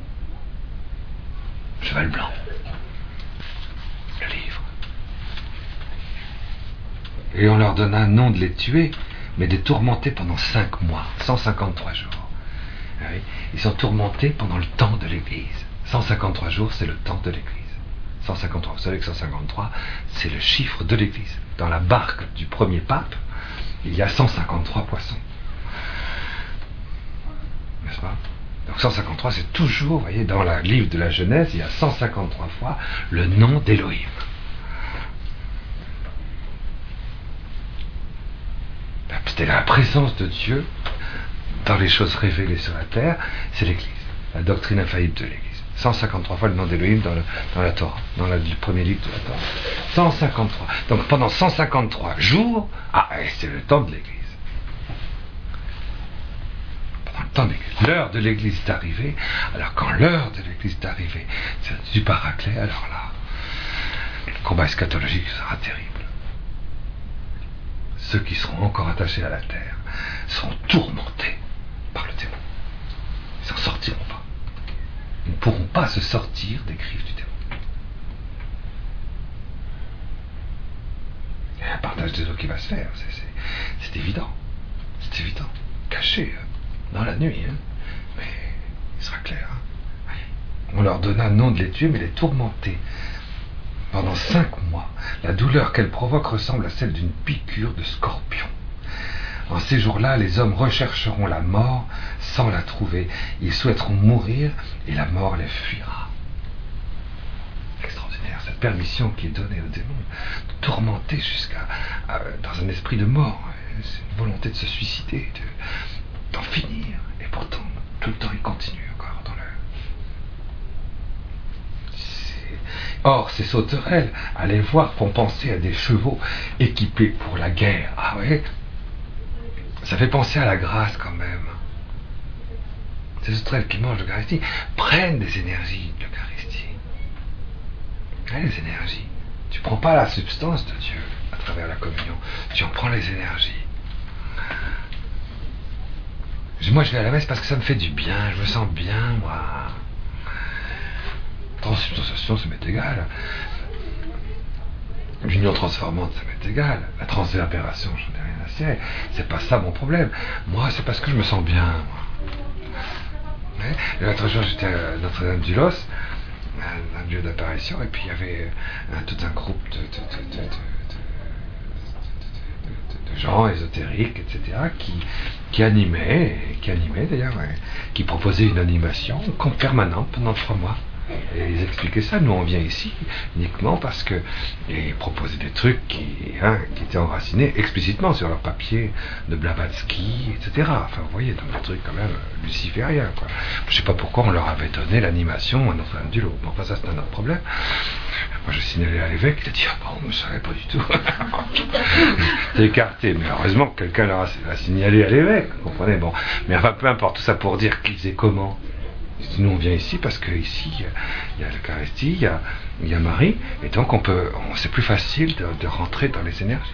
Cheval blanc, le livre. Et on leur donna non de les tuer, mais de les tourmenter pendant 5 mois, 153 jours. Ah oui, ils sont tourmentés pendant le temps de l'Église. 153 jours, c'est le temps de l'Église. 153, vous savez que 153, c'est le chiffre de l'Église. Dans la barque du premier pape, il y a 153 poissons. N'est-ce pas ? Donc 153, c'est toujours, vous voyez, dans le livre de la Genèse, il y a 153 fois le nom d'Élohim. C'était la présence de Dieu dans les choses révélées sur la terre, c'est l'Église, la doctrine infaillible de l'Église. 153 fois le nom d'Élohim dans la Torah, dans le premier livre de la Torah. 153. Donc pendant 153 jours, c'est le temps de l'Église. Pendant le temps de l'Église. L'heure de l'Église est arrivée. Alors quand l'heure de l'Église est arrivée, c'est du Paraclet, alors là, le combat eschatologique sera terrible. Ceux qui seront encore attachés à la terre seront tourmentés par le démon. Ils n'en sortiront pas. Ils ne pourront pas se sortir des griffes du démon. Il y a un partage des eaux qui va se faire, c'est évident. C'est évident. Caché dans la nuit, hein. Mais il sera clair. Hein. On leur donna non de les tuer, mais de les tourmenter. Pendant 5 mois, la douleur qu'elle provoque ressemble à celle d'une piqûre de scorpion. En ces jours-là, les hommes rechercheront la mort sans la trouver. Ils souhaiteront mourir et la mort les fuira. Extraordinaire, cette permission qui est donnée aux démons tourmenté dans un esprit de mort. C'est une volonté de se suicider, d'en finir. Et pourtant, tout le temps, il continue encore dans le... Or, ces sauterelles, à les voir, font penser à des chevaux équipés pour la guerre. Ah ouais, ça fait penser à la grâce quand même. Ces sauterelles qui mangent l'Eucharistie prennent des énergies de l'Eucharistie. Les énergies. Tu ne prends pas la substance de Dieu à travers la communion, tu en prends les énergies. Moi, je vais à la messe parce que ça me fait du bien, je me sens bien, moi. Transubstantiation, ça m'est égal. L'union transformante, ça m'est égal. La transverbération, j'en ai rien à cirer. C'est pas ça mon problème. Moi, c'est parce que je me sens bien, moi. L'autre jour, j'étais à Notre-Dame-du-Los, un lieu d'apparition, et puis il y avait tout un groupe de gens ésotériques, etc., qui animaient d'ailleurs, qui proposaient une animation permanente pendant 3 mois. Et ils expliquaient ça. Nous, on vient ici uniquement parce que ils proposaient des trucs qui étaient enracinés explicitement sur leur papier de Blavatsky, etc. Enfin, vous voyez, dans des trucs quand même lucifériens, quoi. Je ne sais pas pourquoi on leur avait donné l'animation à Notre-Dame-du-Lot. Mais enfin, ça, c'est un autre problème. Moi, je signalais à l'évêque, il a dit, ah bon, je ne savais pas du tout. C'est écarté. Mais heureusement que quelqu'un leur a signalé à l'évêque, vous comprenez. Bon. Mais enfin, peu importe, tout ça pour dire qui faisait comment. Nous on vient ici parce qu'ici il y a l'Eucharistie, il y a Marie, et donc c'est plus facile de rentrer dans les énergies.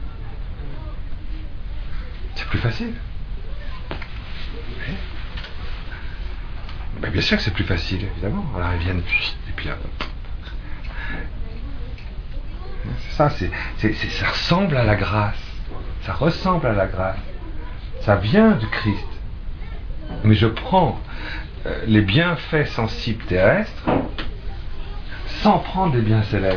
C'est plus facile. Mais bien sûr que c'est plus facile, évidemment. Alors ils viennent, et puis là. Ça ressemble à la grâce. Ça ressemble à la grâce. Ça vient du Christ. Mais je prends les bienfaits sensibles terrestres sans prendre les biens célestes.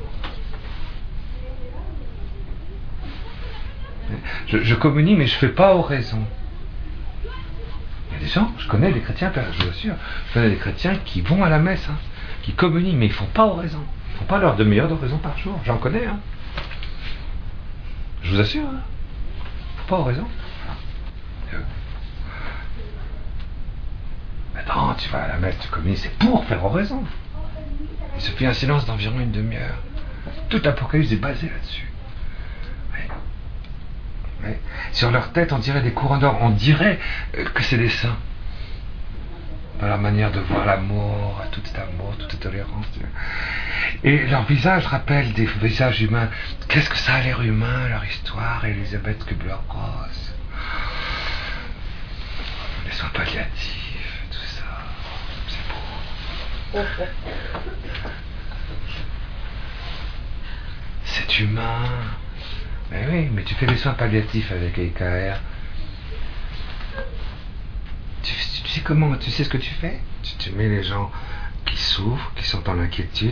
Je communie, mais je ne fais pas oraison. Il y a des gens, je connais des chrétiens, je vous assure, je connais des chrétiens qui vont à la messe, qui communient, mais ils ne font pas oraison. Ils ne font pas leur demi-heure d'oraison par jour. J'en connais, je vous assure, ils ne font pas oraison. Non, tu vas à la messe, tu communies, c'est pour faire oraison. Il se fait un silence d'environ une demi-heure. Toute l'Apocalypse est basée là-dessus. Oui. Sur leur tête, on dirait des couronnes d'or. On dirait que c'est des saints. Dans leur manière de voir l'amour, tout cet amour, toute cette tolérance. Et leur visage rappelle des visages humains. Qu'est-ce que ça a l'air humain, leur histoire, Elisabeth Kubler-Ross. Les soins palliatifs. C'est humain. Mais oui, mais tu fais des soins palliatifs avec EKR. Tu sais comment, tu sais ce que tu fais? Tu mets les gens qui souffrent, qui sont dans l'inquiétude,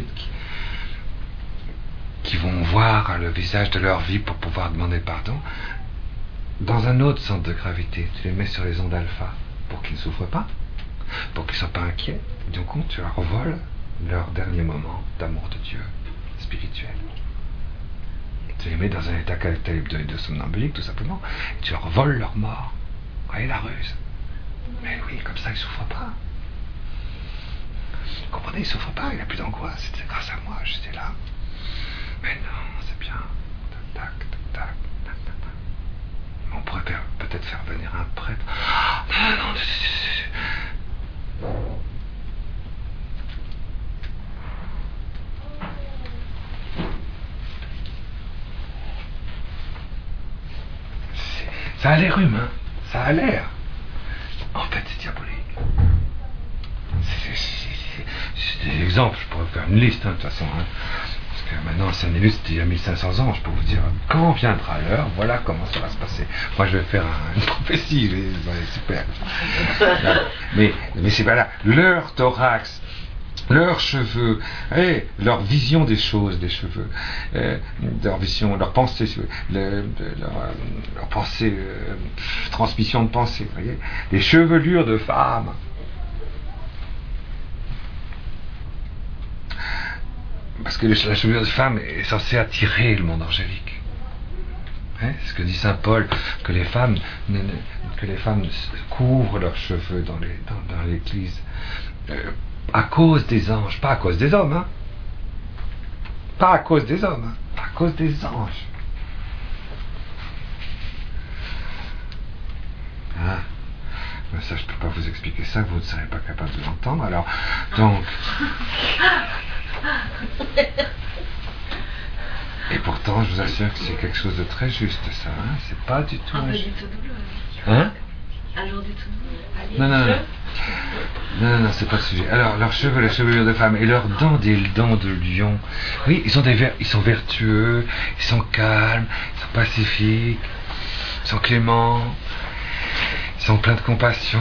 qui vont voir le visage de leur vie pour pouvoir demander pardon, dans un autre centre de gravité. Tu les mets sur les ondes alpha pour qu'ils ne souffrent pas, pour qu'ils ne soient pas inquiets. Du coup, tu leur voles leur dernier moment d'amour de Dieu spirituel. Tu les mets dans un état de somnambulique, tout simplement, et tu leur voles leur mort. Vous voyez la ruse? Mais oui, comme ça, ils ne souffrent pas. Vous comprenez, ils ne souffrent pas, il n'a plus d'angoisse. C'est grâce à moi, j'étais là. Mais non, c'est bien. Tac, tac, tac, tac, tac, tac. On pourrait peut-être faire venir un prêtre. Non, ça a l'air humain, ça a l'air. En fait, c'est diabolique. C'est des exemples, je pourrais faire une liste, de toute façon. Parce que maintenant, Saint-Nélus, c'était il y a 1500 ans, je peux vous dire, quand viendra l'heure, voilà comment ça va se passer. Moi, je vais faire une prophétie, super. Mais c'est pas là. Leur thorax, leurs cheveux, leur vision des choses, des cheveux, leur vision, leur pensée, leur pensée, transmission de pensée, vous voyez, les chevelures de femmes. parce que la chevelure de femme est censée attirer le monde angélique. Hein, c'est ce que dit saint Paul, que les femmes couvrent leurs cheveux dans l'église, à cause des anges, pas à cause des hommes, hein. Pas à cause des hommes, hein, à cause des anges. Ah. Ça, je ne peux pas vous expliquer ça, vous ne serez pas capable de l'entendre. Alors, donc... Et pourtant, je vous assure que c'est quelque chose de très juste, ça. Hein, c'est pas du tout... Hein? Alors, du tout. Non, c'est pas le sujet. Alors, leurs cheveux, les chevelures de femme, et leurs dents, des dents de lion. Oui, ils sont vertueux, ils sont calmes, ils sont pacifiques, ils sont cléments. Ils sont pleins de compassion.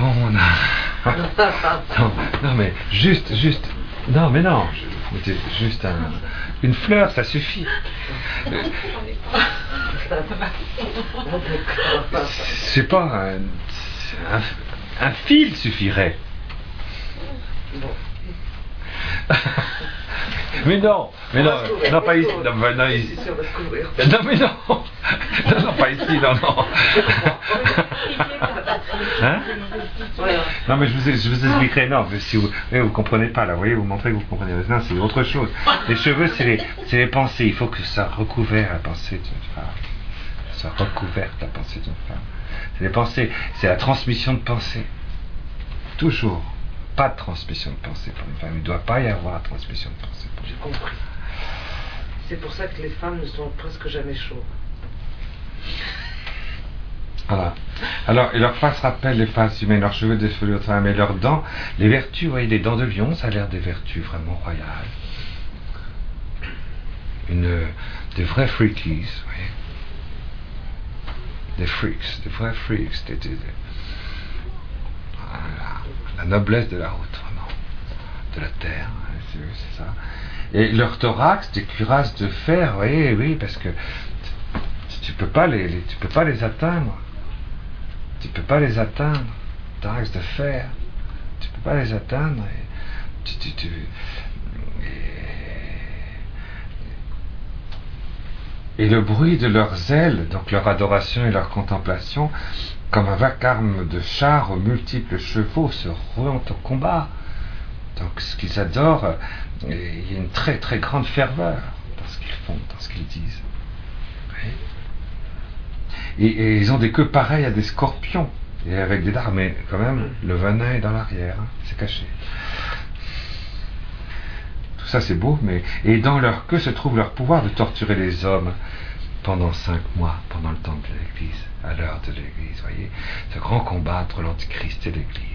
Non, mais juste. Non, mais non. Mettez juste une fleur, ça suffit. C'est pas un fil suffirait. Mais non, pas ici. Non, pas ici, non. Hein? Non, mais je vous expliquerai. Non, si vous comprenez pas là, vous voyez, vous montrez que vous comprenez. Non, c'est autre chose. Les cheveux, c'est les pensées. Il faut que ça recouvre la pensée d'une femme. Ça recouvre la pensée d'une femme. C'est les pensées, c'est la transmission de pensée. Toujours. Pas de transmission de pensée pour une femme. Il ne doit pas y avoir de transmission de pensée pour une femme. J'ai compris. C'est pour ça que les femmes ne sont presque jamais chaudes. Voilà. Alors, et leur face rappelle les faces humaines, leurs cheveux, des cheveux de femme, et leurs dents, les vertus, vous voyez, des dents de lion, ça a l'air des vertus vraiment royales. Des vrais freakies, vous voyez. Des freaks, des vrais freaks, voilà. La noblesse de la route, vraiment, de la terre, c'est ça. Et leur thorax, des cuirasses de fer, oui, parce que tu peux pas les atteindre. Tu peux pas les atteindre. Thorax de fer, tu peux pas les atteindre. Et le bruit de leurs ailes, donc leur adoration et leur contemplation, comme un vacarme de chars aux multiples chevaux se ruant au combat. Donc ce qu'ils adorent, il y a une très très grande ferveur dans ce qu'ils font, dans ce qu'ils disent. Oui. Et ils ont des queues pareilles à des scorpions, et avec des dards, mais quand même, le venin est dans l'arrière, hein, c'est caché. Tout ça c'est beau, et dans leur queue se trouve leur pouvoir de torturer les hommes pendant 5 mois, pendant le temps de l'Église, à l'heure de l'Église, voyez, ce grand combat entre l'Antichrist et l'Église.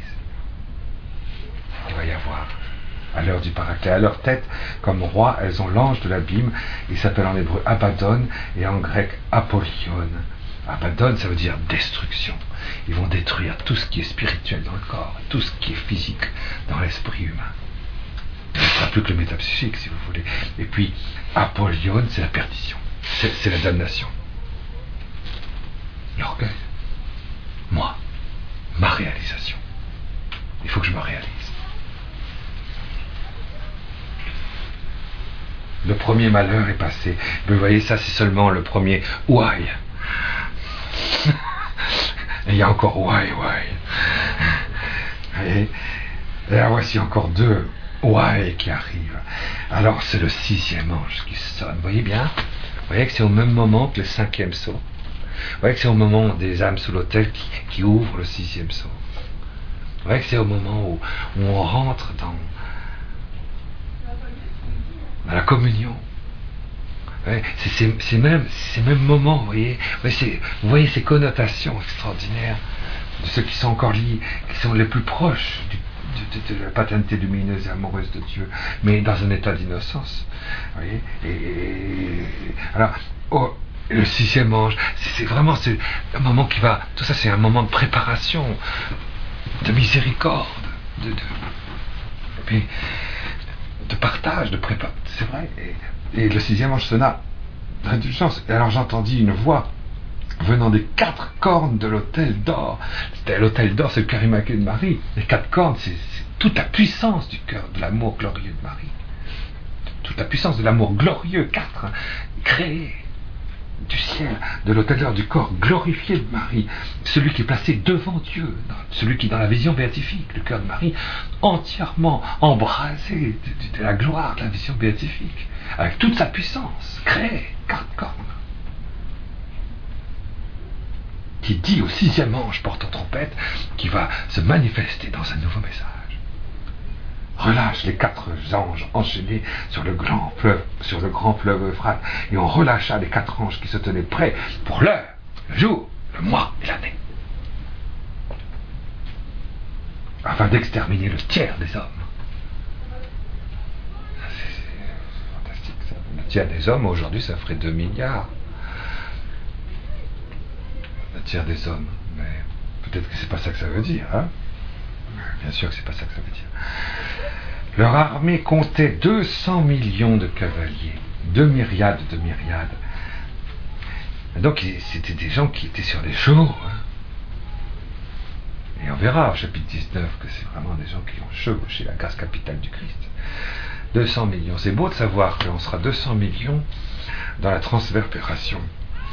Il va y avoir, à l'heure du Paraclet, à leur tête, comme roi, elles ont l'ange de l'abîme, il s'appelle en hébreu Abaddon, et en grec Apollyon. Abaddon, ça veut dire destruction. Ils vont détruire tout ce qui est spirituel dans le corps, tout ce qui est physique dans l'esprit humain. Il ne sera plus que le métapsychique, si vous voulez. Et puis, Apollyon, c'est la perdition. C'est la damnation. L'orgueil. Moi. Ma réalisation. Il faut que je me réalise. Le premier malheur est passé. Mais vous voyez, ça, c'est seulement le premier ouaille. Et il y a encore ouaille. Et là, voici encore 2 ouaille qui arrivent. Alors, c'est le 6e ange qui sonne. Vous voyez bien? Vous voyez que c'est au même moment que le 5e sceau. Vous voyez que c'est au moment des âmes sous l'autel qui ouvrent le 6e sceau. Vous voyez que c'est au moment où on rentre dans la communion. Ouais, c'est ces mêmes moments, vous voyez. Vous voyez ces connotations extraordinaires de ceux qui sont encore liés, qui sont les plus proches de la paternité lumineuse et amoureuse de Dieu, mais dans un état d'innocence. Vous voyez. Alors, le 6e ange, c'est vraiment un moment qui va. Tout ça, c'est un moment de préparation, de miséricorde, de partage, de préparation. C'est vrai. Et le 6e ange sonna d'indulgence. Et alors j'entendis une voix venant des 4 cornes de l'autel d'or. L'autel d'or, c'est le cœur immaculé de Marie. Les 4 cornes, c'est toute la puissance du cœur, de l'amour glorieux de Marie. toute la puissance de l'amour glorieux, 4, créé du ciel, de l'autel du corps glorifié de Marie, celui qui est placé devant Dieu, celui qui dans la vision béatifique, le cœur de Marie, entièrement embrasé de la gloire de la vision béatifique, avec toute sa puissance, créé, 4 cornes, qui dit au 6e ange portant trompette, qui va se manifester dans un nouveau message. Relâche les 4 anges enchaînés sur le grand fleuve Euphrate, et on relâcha les 4 anges qui se tenaient prêts pour l'heure, le jour, le mois et l'année, afin d'exterminer le tiers des hommes. C'est fantastique ça. Le tiers des hommes aujourd'hui, ça ferait 2 milliards. Le tiers des hommes, mais peut-être que c'est pas ça que ça veut dire, hein? Bien sûr que c'est pas ça que ça veut dire. Leur armée comptait 200 millions de cavaliers, 2 myriades de myriades. Donc c'était des gens qui étaient sur des chevaux. Hein. Et on verra au chapitre 19 que c'est vraiment des gens qui ont chevauché la grâce capitale du Christ. 200 millions. C'est beau de savoir qu'on sera 200 millions dans la transverbération.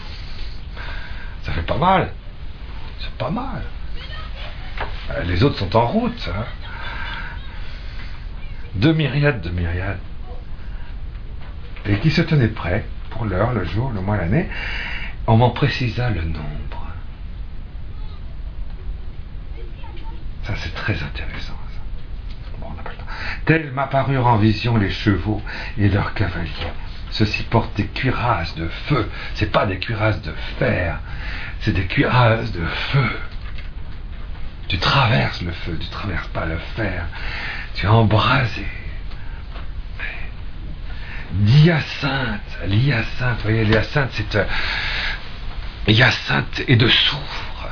Ça fait pas mal. C'est pas mal. Les autres sont en route. Hein. 2 myriades de myriades. Et qui se tenaient prêts pour l'heure, le jour, le mois, l'année. On m'en précisa le nombre. Ça, c'est très intéressant. Ça. Bon, on n'a pas le temps. Tels m'apparurent en vision les chevaux et leurs cavaliers. Ceux-ci portent des cuirasses de feu. C'est pas des cuirasses de fer. C'est des cuirasses de feu. Tu traverses le feu, tu traverses pas le fer. Tu es embrasé. L'hyacinthe, vous voyez, l'hyacinthe, c'est hyacinthe et de soufre.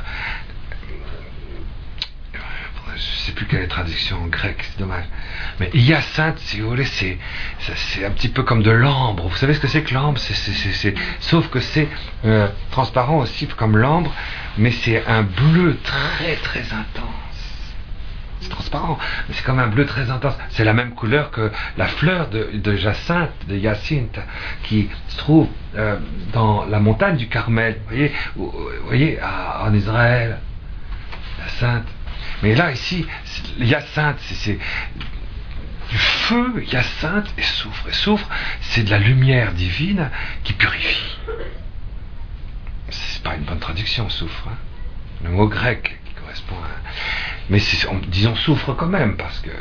Je ne sais plus quelle est la traduction en grec, c'est dommage. Mais hyacinthe, si vous voulez, c'est un petit peu comme de l'ambre. Vous savez ce que c'est que l'ambre? Sauf que c'est transparent aussi comme l'ambre, mais c'est un bleu très très intense. C'est transparent, mais c'est comme un bleu très intense. C'est la même couleur que la fleur de jacinthe, de hyacinthe, qui se trouve dans la montagne du Carmel. Vous voyez en Israël, Hyacinthe. Mais là, ici, Hyacinthe, c'est du feu, Hyacinthe et soufre. Et soufre, c'est de la lumière divine qui purifie. C'est pas une bonne traduction, soufre. Hein. Le mot grec qui correspond à... Mais disons soufre quand même, parce que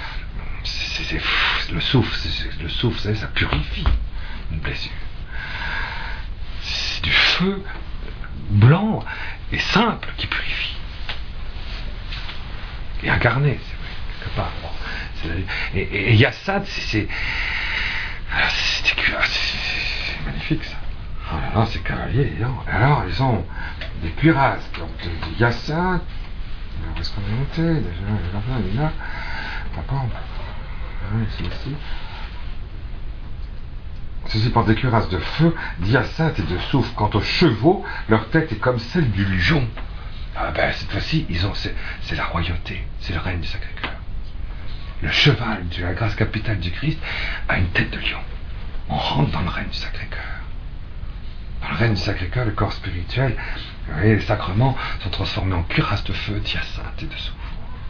le soufre, ça purifie une blessure. C'est du feu blanc et simple qui purifie. Et incarné, c'est vrai, quelque part. Bon, et Hyacinthe, c'est magnifique ça. Non, c'est cavalier. Alors, ils ont des cuirasses, donc des Hyacinthe. Où est-ce qu'on est monté déjà? Il est là. Papa. C'est ici. Ceux-ci portent des cuirasses de feu, d'hyacinthe et de soufre. Quant aux chevaux, leur tête est comme celle du lion. Ah ben, cette fois-ci, c'est la royauté, c'est le règne du Sacré-Cœur. Le cheval de la grâce capitale du Christ a une tête de lion. On rentre dans le règne du Sacré-Cœur. Dans le règne du Sacré-Cœur, le corps spirituel, et les sacrements sont transformés en cuirasses de feu, d'hyacinthe et de soufre.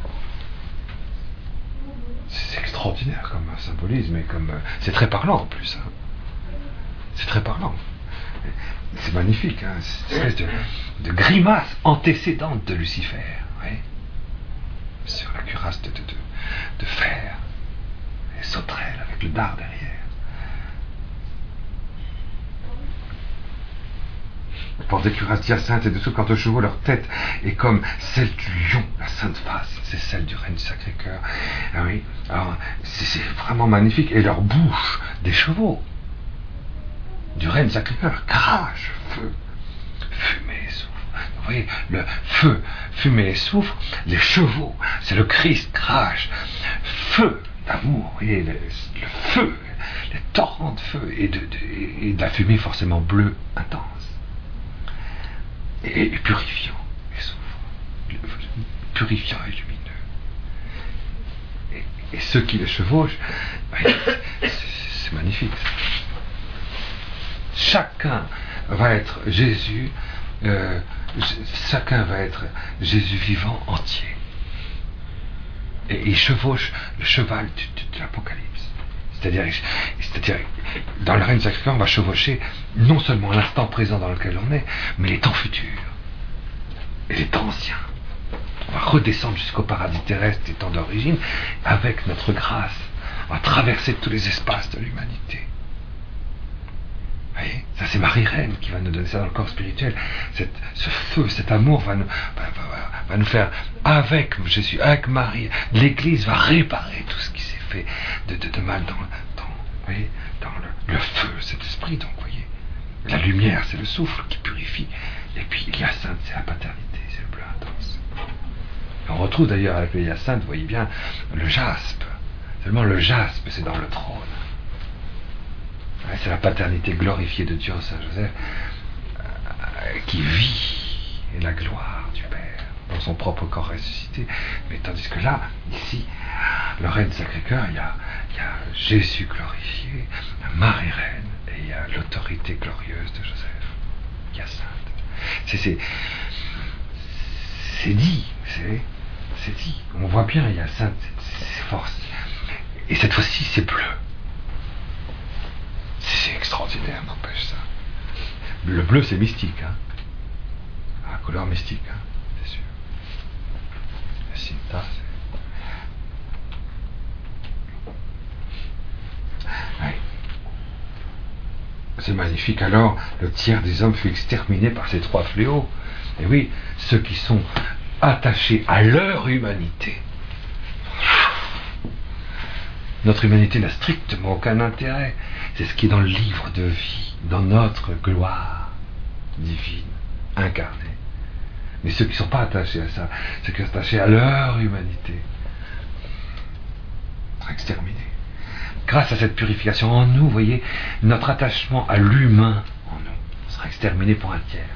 C'est extraordinaire comme symbolisme, et c'est très parlant en plus. Hein. C'est très parlant. C'est magnifique, hein. C'est une espèce de grimace antécédente de Lucifer, oui. Sur la cuirasse de fer, et sauterelle avec le dard derrière. Ils portent des cuirasses d'hyacinthe et de soufre. Quant aux chevaux, leur tête est comme celle du lion, la sainte face, c'est celle du règne du Sacré-Cœur. Ah oui, alors c'est vraiment magnifique. Et leur bouche, des chevaux du règne du Sacré-Cœur, crache feu, fumée et soufre. Vous voyez, le feu, fumée et soufre, les chevaux, c'est le Christ crache, feu d'amour, vous voyez, le feu, les torrents de feu et de la fumée forcément bleue, intense. Et purifiant et soufre, purifiant et lumineux. Et ceux qui le chevauchent, c'est c'est magnifique. Chacun va être Jésus, chacun va être Jésus vivant entier. Et il chevauche le cheval de l'Apocalypse. C'est-à-dire, dans le règne du Sacré-Cœur, on va chevaucher non seulement l'instant présent dans lequel on est, mais les temps futurs et les temps anciens. On va redescendre jusqu'au paradis terrestre des temps d'origine avec notre grâce. On va traverser tous les espaces de l'humanité. Vous voyez, ça c'est Marie-Reine qui va nous donner ça dans le corps spirituel. Ce feu, cet amour va nous faire, avec Jésus, avec Marie, l'Église va réparer tout ce qui s'est fait de mal dans le feu, cet esprit. Donc, vous voyez, la lumière, c'est le souffle qui purifie. Et puis l'hyacinthe, c'est la paternité, c'est le bleu intense. Et on retrouve d'ailleurs avec le hyacinthe, vous voyez bien, le jaspe. Seulement le jaspe, c'est dans le trône. C'est la paternité glorifiée de Dieu en Saint-Joseph qui vit la gloire du Père dans son propre corps ressuscité. Mais tandis que là, ici, le règne du Sacré-Cœur, il y a Jésus glorifié, Marie-Reine, et il y a l'autorité glorieuse de Joseph, qui est sainte. C'est dit, c'est dit. On voit bien, il y a sainte, c'est force. Et cette fois-ci, c'est bleu. C'est extraordinaire, n'empêche ça. Le bleu, c'est mystique, hein. La couleur mystique, hein, c'est sûr. La cinta, c'est magnifique. Alors, le tiers des hommes fut exterminé par ces trois fléaux. Et oui, ceux qui sont attachés à leur humanité. Notre humanité n'a strictement aucun intérêt. C'est ce qui est dans le livre de vie, dans notre gloire divine, incarnée. Mais ceux qui ne sont pas attachés à ça, ceux qui sont attachés à leur humanité, sont exterminés. Grâce à cette purification en nous, vous voyez, notre attachement à l'humain en nous sera exterminé pour un tiers.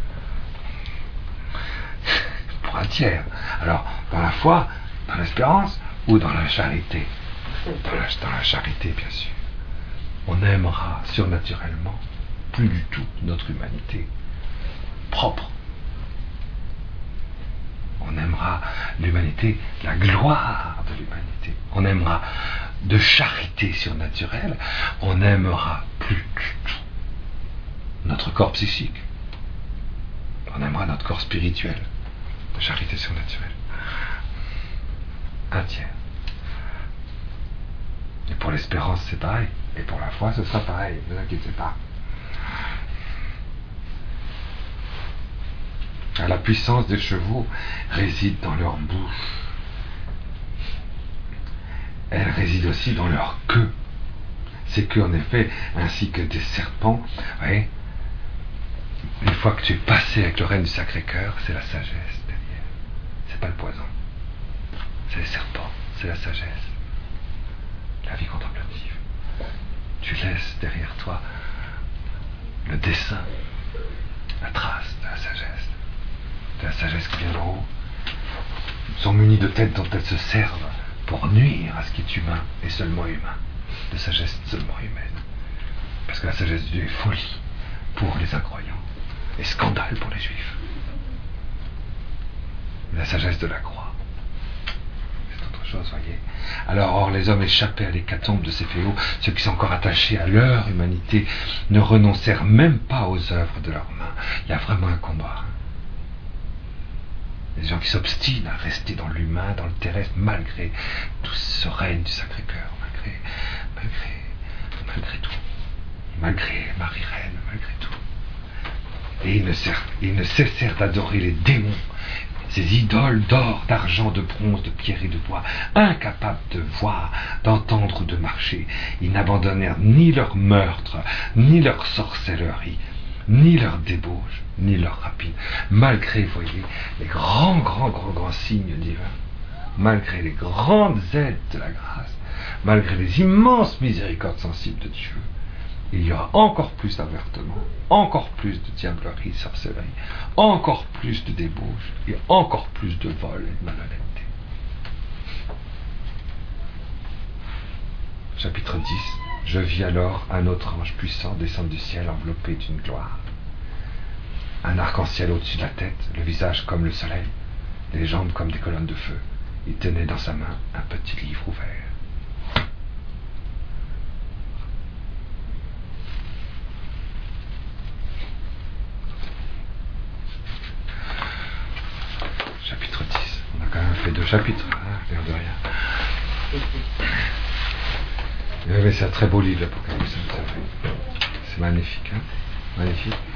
Pour un tiers. Alors, dans la foi, dans l'espérance ou dans la charité. Dans la charité, bien sûr. On aimera surnaturellement plus du tout notre humanité propre. On aimera l'humanité, la gloire de l'humanité. On aimera de charité surnaturelle. On n'aimera plus du tout notre corps psychique. On aimera notre corps spirituel de charité surnaturelle. Un tiers. Et pour l'espérance, c'est pareil. Et pour la foi, ce sera pareil. Ne vous inquiétez pas. La puissance des chevaux réside dans leur bouche. Elle réside aussi dans leur queue. Ces queues, en effet, ainsi que des serpents, oui, une fois que tu es passé avec le règne du Sacré-Cœur, c'est la sagesse derrière. C'est pas le poison. C'est les serpents. C'est la sagesse. La vie contemplative. Tu laisses derrière toi le dessin, la trace de la sagesse qui vient d'en haut. Ils sont munis de têtes dont elles se servent pour nuire à ce qui est humain et seulement humain, de sagesse seulement humaine. Parce que la sagesse de Dieu est folie pour les incroyants et scandale pour les juifs. La sagesse de la croix, c'est autre chose, voyez. Alors, or, les hommes échappaient à l'hécatombe de ces fléaux, ceux qui sont encore attachés à leur humanité ne renoncèrent même pas aux œuvres de leurs mains. Il y a vraiment un combat. Les gens qui s'obstinent à rester dans l'humain, dans le terrestre, malgré tout ce règne du Sacré-Cœur, malgré tout, malgré Marie-Reine, malgré tout. Et ils ne cessèrent d'adorer les démons, ces idoles d'or, d'argent, de bronze, de pierre et de bois, incapables de voir, d'entendre ou de marcher. Ils n'abandonnèrent ni leur meurtre, ni leur sorcellerie, ni leur débauche, ni leur rapine, malgré, voyez, les grands signes divins, malgré les grandes aides de la grâce, malgré les immenses miséricordes sensibles de Dieu. Il y aura encore plus d'avertement, encore plus de diablerie, sorcellerie, encore plus de débauche et encore plus de vol et de malhonnêteté. Chapitre 10. Je vis alors un autre ange puissant descendre du ciel enveloppé d'une gloire. Un arc-en-ciel au-dessus de la tête, le visage comme le soleil, les jambes comme des colonnes de feu. Il tenait dans sa main un petit livre ouvert. Chapitre 10. On a quand même fait 2 chapitres, hein, l'air de rien. Mais c'est un très beau livre, l'Apocalypse, c'est magnifique, hein, magnifique.